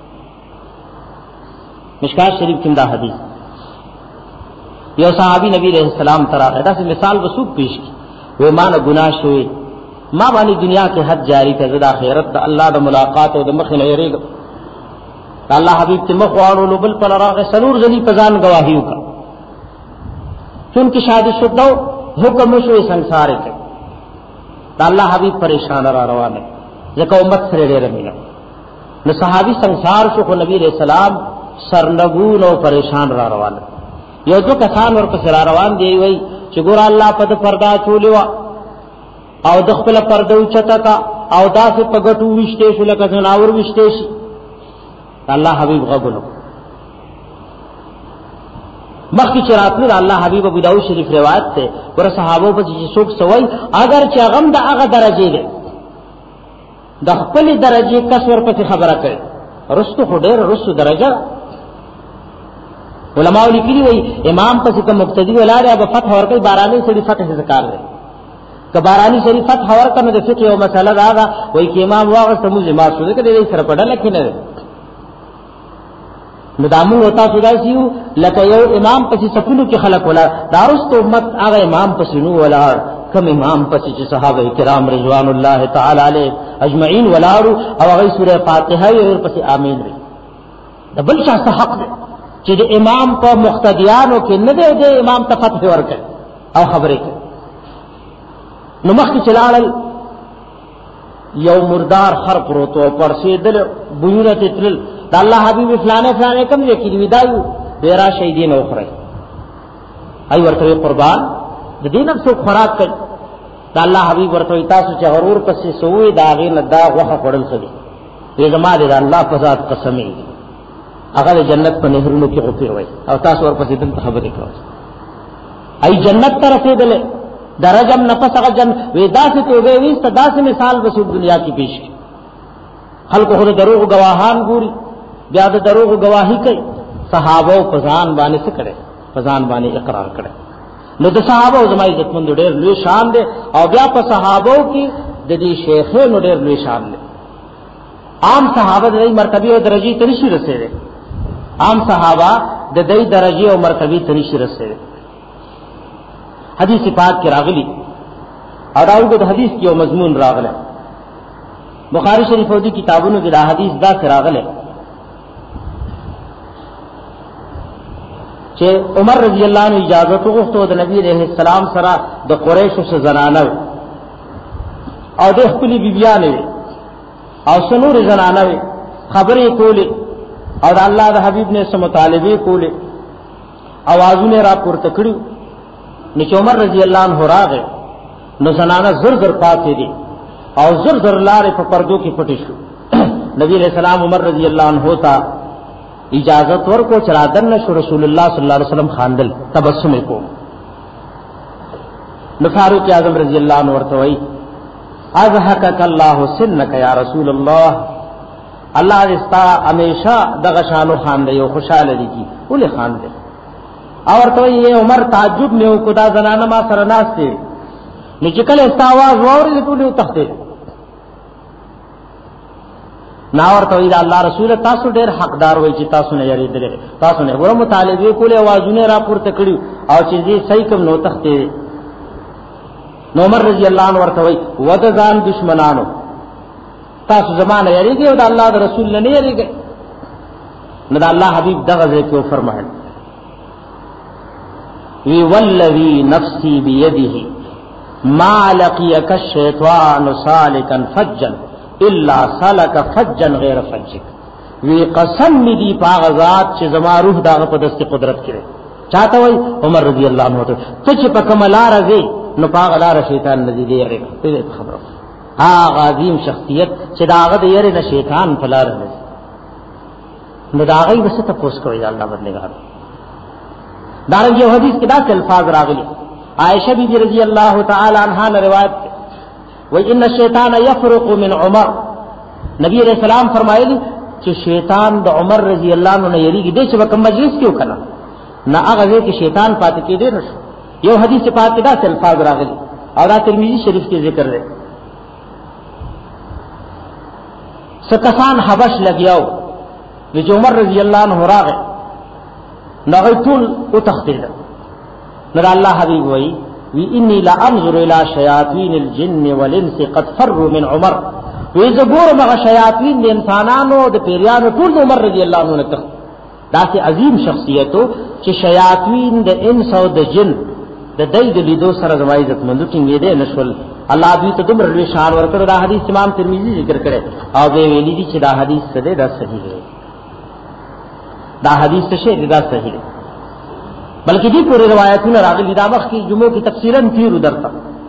مشکات شریف کی دا حدیث یہ صحابی نبی علیہ السلام ترا ہے سے مثال وسوق پیش کی وہ مان گناہ شوی ما بانی دنیا کے حد جاری کا زدا خیرت دا اللہ دا ملاقات او دا مخ نہرے گا اللہ حبیب تے مخوانو لبل پر راغ سنور زلی پزان گواہیوں کا چونکہ شادی شدہ حکم شوی سنسارے کے دا اللہ حبیب پریشان را روان ہے ځکه امت سره ډېر مینه نو صحابي ਸੰسار شو خو نبی رسول الله سرنګون او پریشان را روان یو دو کسان ور پس را روان دی وای چې ګور الله په پردا چولیو او د خپل پرده اوچتا کا او داسې پګټو وشته شو لکه جناور وشته شي الله حبیب غوګلو مخکې چراتنی الله حبیب ابو داؤد شریف روایت ته ور صحابه په چې څوک سوای اگر چې غم د هغه درجه ده د خپل درجه کسور په خبره کوي رستو خډیر رستو درجه علماء لیکلي وي امام پس کوم مقتدی ولاده به فتح ورکړي بارانی سړي فتح ذکر لري ک بارانی سړي فتح ورکړي د فقه او مسله راغه وای کی امام واغه سمو جما شو ده کدی سره پډل کینه مدامو ہوتا سودا سیو لکه یو امام پسې سکونو کې خلق ولا دارست امت هغه امام پسې نو ولا کم امام پسې چې صحابه کرام رضوان الله تعالی علیه اجمعین ولاړو او هغه سوره فاتحه یې پسې امین وي د بل شخص حق ده چې د امام په مقتدیانو کې نه دی د امام ته فتح ورکړي او خبرې کوي نو مخکې چلال یو مردار خر پروت او پرسیدل بویره تل دا الله حبیب فلانه فلانه کوم یې کړي ودایو ډیرا شهیدین اوخره ای ورته قربان د دین څو خوراک کړي دا الله حبیب ورته تاسو چې غرور پسې سوې داغې نه دا غوخه خړل خدي دې زما دې الله په ذات قسمي هغه جنت په نهرونو کې غوپی وای او تاسو ورپسې دلته خبرې کوي ای جنت ته رسیدل درجم نفس هغه جن ودا سے توبه وست داسې مثال وسو دنیا کې پیش کی خلق خود دروغ گواهان ګوري بیا د دروغ گواہی کوي صحابه او فزان باندې څه کړي فزان باندې اقرار کړي نو د صحابه او زمای عزت مند ډېر لوی شان دي او بیا په صحابه کې د دې شیخونو ډېر لوی شان دي عام صحابه د مرتبه او درجه ته نشي رسیدي عام صحابه د دې درجه او مرتبه ته نشي رسیدي حدیث پاک کې راغلي او داوود د حدیث کې یو مضمون راغله بخاری شریف او دي کتابونو کې دا حدیث دا راغله چې عمر رضی الله عنه اجازه وغوښته د نبی عليه السلام سره د قریشو سره زنانه او د خپل بیبيانه او سنور زنانه خبرې کولې او د الله د حبیب نه سم مطالبه کولې اوازونه را پورته کړو. نو چې عمر رضی الله عنه راغی نو زنانه زر زر پاتې دي او زر زر لارې په پردو کې پټې شو. نبی علیہ السلام عمر رضی اللہ عنہ ته اجازت ورکو چې رادن شو. رسول الله صلی الله علیه وسلم خاندل تبسم کو. نو فاروق اعظم رضی اللہ عنہ ورته وی اضحکک الله سنک یا رسول الله، الله دې ستا همیشه دغه شانو خاندې او خوشاله دي کی ولې خاندې. او ورته یې عمر تعجب نه وکړ دا زنانه ما سره ناشته نو چې کله ستا आवाज ووري ټول یو تخته نا ورته وی دا الله رسول تاسو ډېر حقدار وای چې تاسو نه یریدل، تاسو نه ګور مطالبه کوله आवाजونه را پورته کړی او چې دې صحیح کوم نو تخته. نو عمر رضی الله عنه ورته وی ودزان دشمنانو تاسو زمانه یریږي او د الله د رسول نه یریږي. نو د الله حبیب دغه ځکه فرمایل وی والذی نفسی بیده ما لقیک الشیطان سالکا فجا الا سلک فجا غیر فجک. وی قسم می دی پاغ ذات چې زما روح داغه په دست قدرت کړي. چاته وای عمر رضی الله عنه ته چې په کملا راځي نو پاغ لار شیطان ندی دی یې خبره. ها عظیم شخصیت چې داغه د یری نه شیطان فلار نه نو داغه وسه ته پوس کوي الله بدلګار. دارنګ یو حدیث کې دا الفاظ راغلي عائشہ بی بی رضی اللہ تعالی عنہا نے روایت و ان الشیطان یفرق من عمر. نبی علیہ السلام فرمایلی چې شیطان د عمر رضی اللہ عنہ نه یریږي د چې کوم مجلس کې وکړه نه هغه ځکه شیطان پاتې کېدې نشو. یو حدیث پاک کې دا الفاظ راغلي او دا ترمذی شریف کې ذکر دی. سکسان حبش لګیاو چې عمر رضی اللہ عنہ راغی نو ټول او تختید. نو الله حبیب وای وی انی لا انظر الى شیاطین الجن والانس قد فروا من عمر. وی زګور مغه شیاطین د انسانانو د پیریانو ټول عمر رضی الله عنه تخت. دا سي عظیم شخصیتو چې شیاطین د انس او د جن د دای د لیدو سره زما عزت مندو ټینګې ده نشول. الله دې ته دومره لوی شان ورکړ. دا حدیث امام ترمذی ذکر کړي او به ویلي دي چې دا حدیث څه ده دا صحیح دی. دا حدیث څه دی دا صحیح دی. بلکې دې پورې روایتونه راغلي دا وخت کې جمعو کې تفصیلا تیر درته.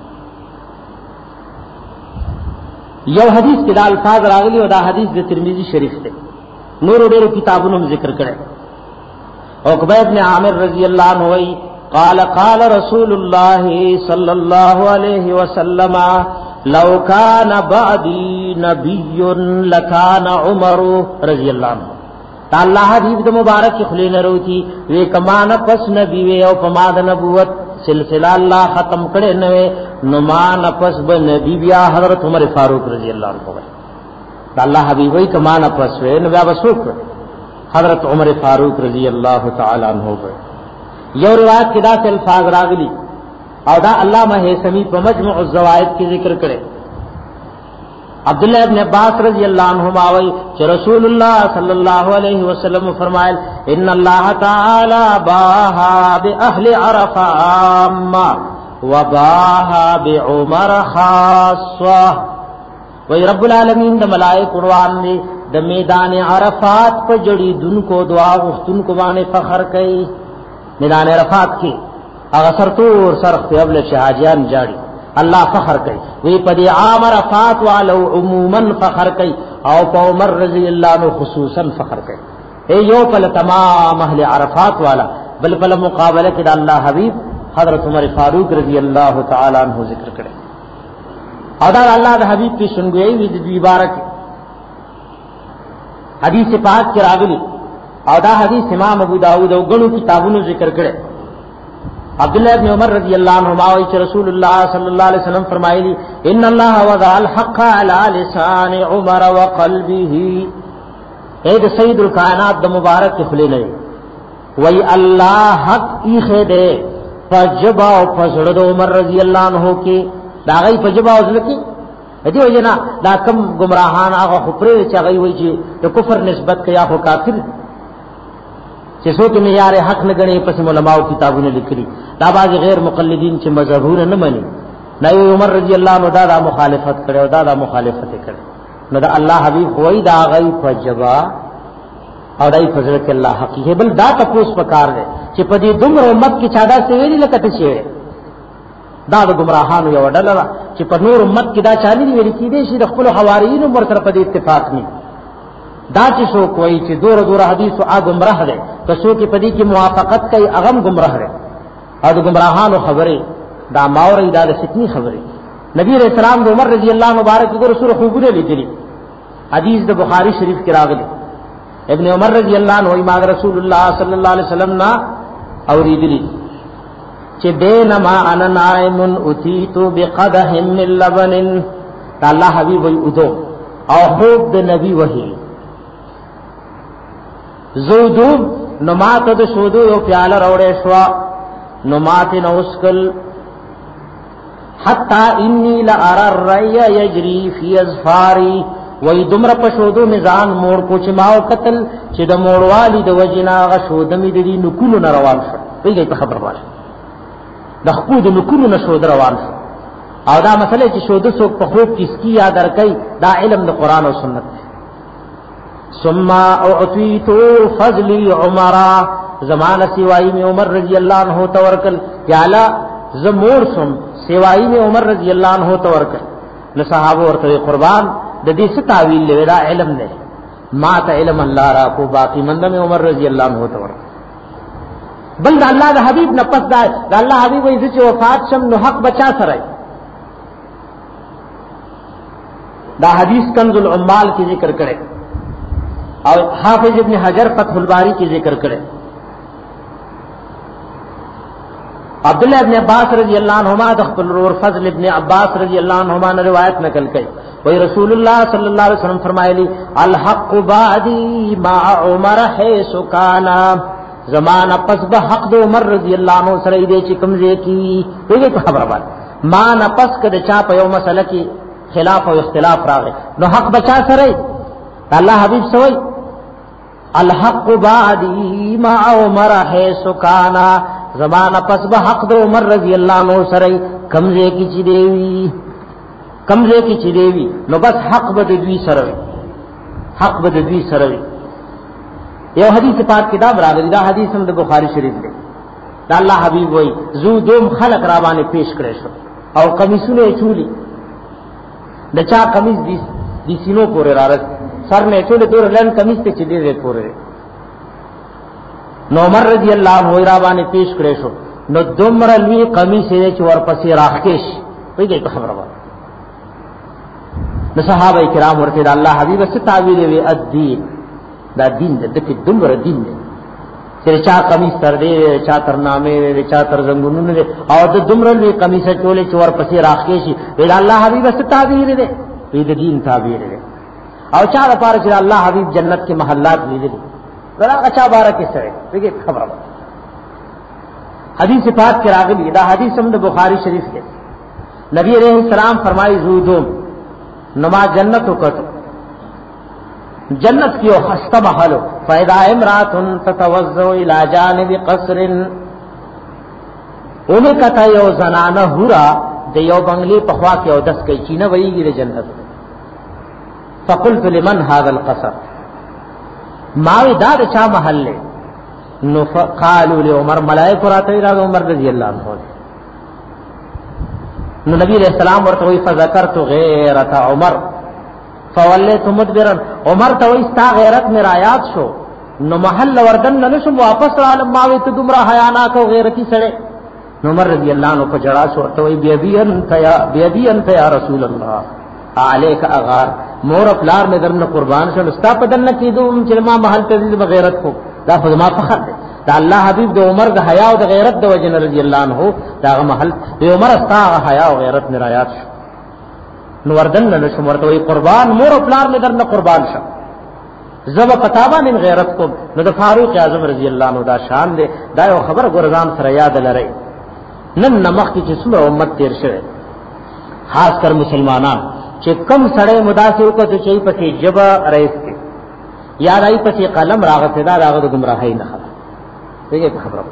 یو حدیث کې دا الفاظ راغلي او دا حدیث د ترمذی شریف دی. نور ډېر کتابونو ذکر کړي. عقبہ ابن عامر رضی اللہ عنہ وی قال قال رسول الله صلی اللہ علیہ وسلم لو كان بعدی نبی لکان عمر رضی اللہ عنہ. الله حبیب د مبارک خلیل وروتی وی کمان پس نبی وی او پما د نبوت سلسلہ الله ختم کړي نه نو مان پس به نبی بیا حضرت عمر فاروق رضی اللہ عنہ وی. الله حبیب وی کمان پس وی نو بیا وسوک حضرت عمر فاروق رضی اللہ تعالی عنہ وی. یو روایت کې دا الفاظ راغلي او دا علامہ هیثمی په مجموع الزوائد کې ذکر کړي. عبداللہ ابن عباس رضی اللہ عنہما وی کہ رسول اللہ صلی اللہ علیہ وسلم فرمائل ان اللہ تعالی باہا باہل عرفہ عامہ وباہا بعمر خاصہ. وی رب العالمین دا ملائک قرآن نے دا میدان عرفات پا جڑی دن کو دعا غفتن کو بانے فخر کئی. میدان عرفات کی اغسر طور سرخت ابل شہاجیان جاڑی اللہ فخر کئی. وی پدی عام عرفات والو عموما فخر کئی او پا عمر رضی اللہ عنہ خصوصا فخر کئی. اے یو پل تمام اہل عرفات والا بل پل مقابلہ کدا اللہ حبیب حضرت عمر فاروق رضی اللہ تعالی عنہ ذکر کرے. او دا اللہ دا حبیب کی سنگوئی وی دی بارک حدیث پاک کی راغلی او دا حدیث امام ابو داؤد او گنو کتابونو ذکر کرے. عبداللہ ابن عمر رضی اللہ عنہ ماوی چھ رسول اللہ صلی اللہ علیہ وسلم فرمائی لی ان اللہ وضع الحق علی لسان عمر وقلبه. اے دا سید الکائنات دا مبارک خلی لئے وی اللہ حق ایخے دے فجبا و فزرد عمر رضی اللہ عنہ کی دا غی فجبا و ذلکی دی وجہ نا دا کم گمراہان آغا خپرے چا غی وی چی دا کفر نسبت کیا خو کافر چې څوک نه یاره حق نه غني پس علماء کتابونه لیکلي. دا باز غیر مقلدین چې مذهبونه نه مني نه عمر رضی الله عنه دا, دا مخالفت کړي او دا دا مخالفت کړي نو دا الله حبیب خوئی دا غی فجبا او دای فضل کې الله حقیقت بل دا تپوس پکار دی چې په دې دومره امت کې چادا سویلی لکه ته شي دا د گمراهانو یو ډله چې په نور امت کې دا چالي ویل کېدې شي د خپل حواریین عمر سره په دې اتفاق نه دا چې شو کوئی چې دور دور حدیث او گمراه دی که څوک په دې کې موافقت کوي هغه گمراه دی او د گمراهانو خبره دا ماوري دا د فتنی خبره نبی رسول الله عمر رضی الله مبارک کو رسول خوبونه لیدلی حدیث د بخاری شریف کې راغلی ابن عمر رضی الله عنه ایما رسول الله صلی الله علیه وسلم نا اوریدلی چې بینما انا نائم اتیت بقدح من لبن الله حبیب وی ادو او خوب د نبی وحی زودو نمات د شودو یو پیاله راوړې شو نمات نوسکل حتا انی لارى الري يجري في اظفاري وای دمر په شودو میزان موړ کو چې ماو قتل چې د موړوالي د وجنا غ شود می د دې نکونو روان شو پیږي په خبر واشه د خپو د نکونو نشود روان شو او دا مسله چې شود څوک په خوب کې سکی یاد درکې دا علم د قران او سنت ثم اعطيت فضل عمر زمانہ سیوائی میں عمر رضی اللہ عنہ تورکل یالا زمور سم سیوائی میں عمر رضی اللہ عنہ تورکل نو صحابہ ورته قربان د دې څه تعویل لوي دا علم نه ما ته علم الله را کو باقی منده میں عمر رضی اللہ عنہ تورکل بل دا الله د حبیب نه پس دا د الله حبیب وې چې وفات شم نو حق بچا سره دا حدیث کنز العمال کی ذکر کرے اور حافظ ابن حجر فتح الباری کی ذکر کرے عبداللہ ابن عباس رضی اللہ عنہما دخل اور فضل ابن عباس رضی اللہ عنہما نے روایت نقل کی وہی رسول اللہ صلی اللہ علیہ وسلم فرمائے لی الحق بعدی مع عمر حیث کانا زمانہ پس بحق دو عمر رضی اللہ عنہ سرائی دے چی کمزے کی وہی تو خبر بات مانا پس کد چاپ یو مسئلہ کی خلاف و اختلاف راغے نو حق بچا سرائی اللہ حبیب سوئی الحق بعدی مع عمر حیث کانا زمانہ پس بحق دو عمر رضی اللہ عنہ سرائی کمزے کی چی دیوی کمزے کی چی دیوی نو بس حق بدوی سروی حق بدوی سروی یو حدیث پاک کتاب راغلی دا حدیث ہم دا بخاری شریف دے دا اللہ حبیب وئی زو دوم خلق رابانے پیش کرے شو او قمیسونے چولی دا چا قمیس دی, دی سینوں پورے رارت سر نے چولے دور لین قمیس تے چلی دے پورے نو عمر رضی اللہ عنہ رابانے پیش کرے شو نو دمر لوی قمیس دے چور پسی راخکش وہی گئی تو خبر بات نو صحابہ کرام ورتے دا اللہ حبیب سے تعویل وی الدین دا دین دے دکی دمر دین دے چرے چا قمیس تر دے چا تر نامے دے چا تر زنگونون دے او دا دمر لوی قمیس چولے چور پسی راخکش وی دا اللہ حبیب سے تعویل دے وی دا دین تعویل دے او چا دا پارا چرے اللہ حبیب جنت کے محلات لی دے ذرا اچھا بارہ کس طرح دیکھیے خبر حدیث پاک کے راغلی دا حدیث ہم نے بخاری شریف کے نبی علیہ السلام فرمائی زودوم نما جنت کتو جنت کی خستہ محلو فیدا امرات تتوزو الى جانب قصر انہیں کتا یو زنانہ ہورا دے یو بنگلی پخوا کے او دس کئی چینہ وئی گی جنت فقلت لمن هذا القصر ماوی دار چا محل لے نو قالوا لعمر ملائک راتے را عمر رضی اللہ عنہ نو نبی علیہ السلام ورته وی فذكرت غیرت عمر فوليت مدبرا عمر ته وی استا غیرت میرا یاد شو نو محل وردن نہ شو واپس عالم ماوی ته دمرا حیانا کو غیرتی سڑے نو عمر رضی اللہ عنہ کو جڑا شو ورته وی بی انت یا بی انت یا رسول اللہ علیک اغار مور افلار میں درن قربان شو استا پدن کی دوم چلما محل تزید بغیرت کو دا فزما فخر دے دا اللہ حبیب دو عمر دا حیا او دا غیرت دو وجن رضی اللہ عنہ دا محل دو عمر استا حیا او غیرت میرا یاد شو نو وردن نہ شو مرتو قربان مور افلار میں درن قربان شو زب پتابا من غیرت کو نو دا فاروق اعظم رضی اللہ عنہ دا شان دے دا یو خبر گرزان سره یاد لري نن نمخ کی جسم امت تیر شوه خاص کر مسلمانان چې کم سړی مداسه وکړي چې پسې جبا رئیس کې یا راي پسې قلم راغته دا راغه د گمراهۍ نه خبره دغه خبره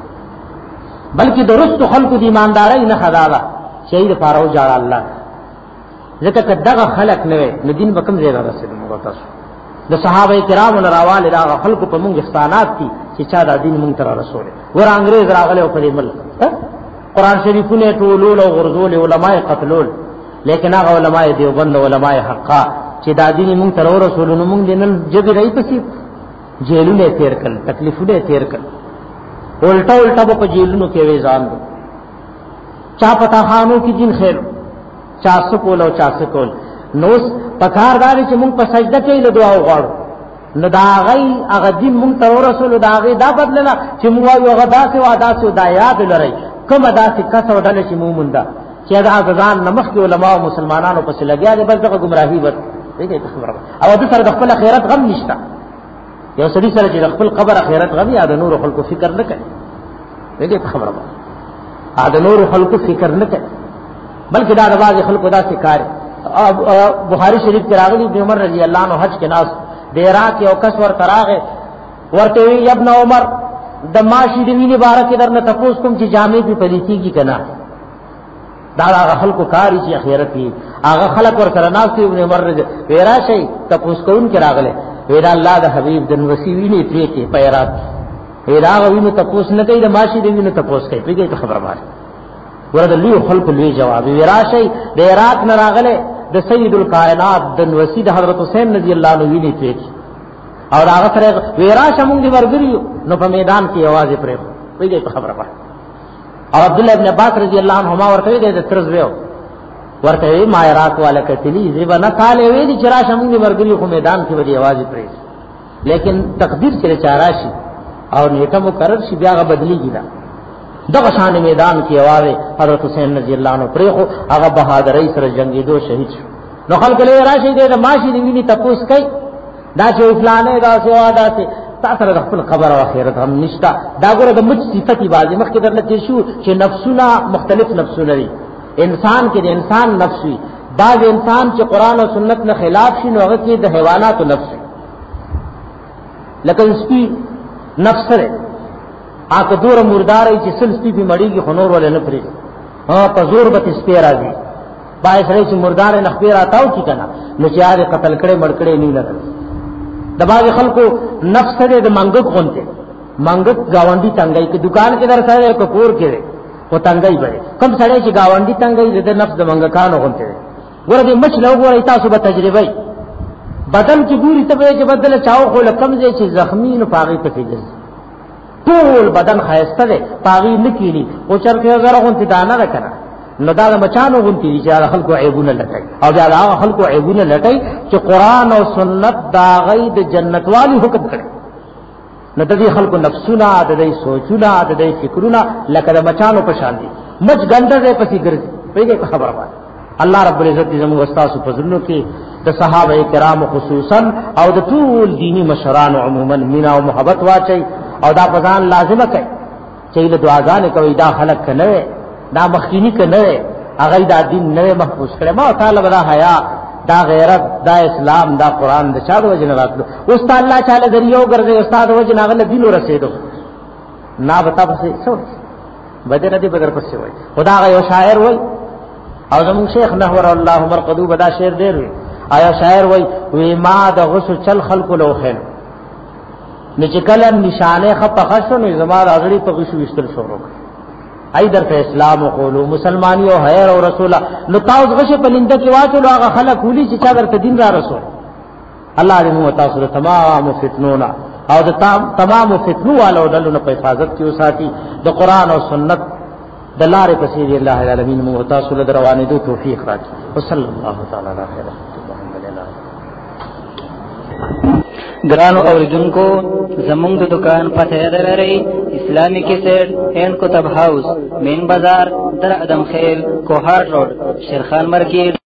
بلکې درست خلق د ایماندارۍ نه خداله شهید فاروق جار الله ځکه کداغه خلق نه وي نو دین به کوم ځای راځي موږ تاسو د صحابه کرامو راواله دا خلکو په موږ احسانات دي چې چا دا دین موږ تر رسول ور انګريز راغله په دې ملک قرآن شریفونه ټولول او غرزول علماء قتلول لیکن هغه علماء دیوبند علماء حقا چې دا دین موږ تر رسول نو موږ دینل جبې راي پسی جیلونه تیر کړ تکلیفونه تیر کړ الټا الټا په جیلونو کې وې ځان چا پتا خانو کې جن خیر چا سکول او چا سکول نو پکاردار چې موږ په سجده کې له دعا وغواړو نو دا غي هغه دین موږ ته رسول دا غي دا بدلنه چې موږ یو غدا سي وادا سي دا یاد لري کومه داسې کسو ډله چې موږ مونږه چې دا ځان نمخ کې علما او مسلمانانو په لګیا دي بل څه گمراهي وت دې خبره او د سره د خپل خیرت غم نشته یو سړي سره چې خپل قبر خیرت غم یا د نور خلکو فکر نه کوي دې خبره ا د نور خلکو فکر نه کوي بلکې دا د باز خلکو دا کار بخاری شریف کې راغلی ابن عمر رضی الله عنه حج کې ناس ډیرا کې او کس ور تراغه ورته وی ابن عمر د ماشي د ویني بارک درنه تاسو کوم چې جامې په پلیتیږي کنه دا هغه خلکو کاری چې اخرت وي هغه خلک ور سره ناس ابن عمر ویرا شي تاسو کوم کې راغله ویرا الله د حبیب د وسی ویني پری کې پیرات ویرا ویني تاسو نه کوي د ماشي د ویني تاسو کوي پیږي خبره ماره ورته لوی خلق لوی جواب وراشي د عراق نه راغله د سید الکائنات د وسید حضرت حسین رضی الله عنه ویني ته او هغه سره وراش موږ دی ورګریو نو په میدان کې आवाज پرې ویږي په خبره پاره او عبد الله ابن عباس رضی الله عنهما ورته د ترز ویو ورته ما عراق والا کتلی زیبا نه کاله وی دي چې راشه موږ دی ورګریو په میدان کې وی आवाज پرې لیکن تقدیر چې چاراشي او نیټه مقرر شي بیا غ بدلیږي دا دغه شان میدان کې आवाज حضرت حسین رضی الله عنه پرې خو هغه بہادرۍ سره جنگي دو شهید شو نو خلک له راشي د ماشي دی ویني تاسو کوي دا چې اسلامه دا سوا دا چې تاسو د خپل خبر او اخرت هم نشتا دا ګوره د مج صفتی بازي مخکې درنه کې شو چې نفسونه مختلف نفسونه دي انسان کې د انسان نفسي بعض انسان چې قران او سنت نه خلاف شي نو هغه کې د حیوانات نفس لکه سپي نفس سره اګه دور مرداري چې سل سپي په مړیږي خنور ولې نه پرې ها په زور به سپي راځي بای سره چې مردار نه خبر آتاو کی کنه نو چې هغه قتل کړي مړ کړي نه لګل د باغ خلکو نفس دې د منګک غونته منګک گاونډي څنګه کې دکان کې درځي کو پور کې او څنګه به کوم سړی چې گاونډي څنګه دې نفس د منګکانو غونته ورته مچ لو ګورې تاسو به تجربه بدل کې ګوري ته چې بدل چاو خو لکم دې چې زخمی نه پاغي پکې ګرځي ټول بدن خایسته ده پاغي نکېني او چرته زره غونته دانه راکنه نو دا مچانو غونتی چې خلکو عیبونه لټای او دا هغه خلکو عیبونه لټای چې قران او سنت دا غي د جنت والی حکم کړي نو د دې خلکو نفسونه د دې سوچونه د دې فکرونه لکه د مچانو په شان دي مچ ګنده دې پسې ګرځي پیګه خبره وایي الله رب العزت دې زموږ استاد په فضلونو کې د صحابه کرام خصوصا او د ټول دینی مشران عموما مینا او محبت واچي او دا پزان لازمه کوي چې له دعاګانې کوي دا خلق کنه دا مخکینی کنه هغه دا دین نه محفوظ کړي ما تعالی بلا حیا دا غیرت دا اسلام دا قران د چا د وجه نه راتلو استاد الله تعالی ذریعہ ګرځي استاد وجه نه غل دین ورسېدو نا بتا پسې څو بدر دې بدر پسې وای خدا غو شاعر وای او زمون شیخ نحور الله مرقدو بدا شعر دی وی آیا شاعر وای وی ما د غسو چل خلق لو خیر نچکل نشانه خپ خشو نو زما راغلی په غشو وشتل شروع ایدر ته اسلام او قولو مسلمانی او خیر او رسول نو تاسو غشه پلنده کې واچو هغه خلق ولي چې چا درته دین را رسول الله دې مو تاسو ته تمام فتنونا او د تمام فتنو والو دلونو په حفاظت کې وساتي د قران او سنت د لارې په سیر الله العالمین مو تاسو له روانې دو توفیق راکړي وصلی الله تعالی علیه وسلم. گرانو اوریدونکو زمونږ د دکان پته لري اسلامي کیسټ اینڈ کتب هاوس مین بازار در ادم خیل کوهار روډ شیرخان مارکیټ.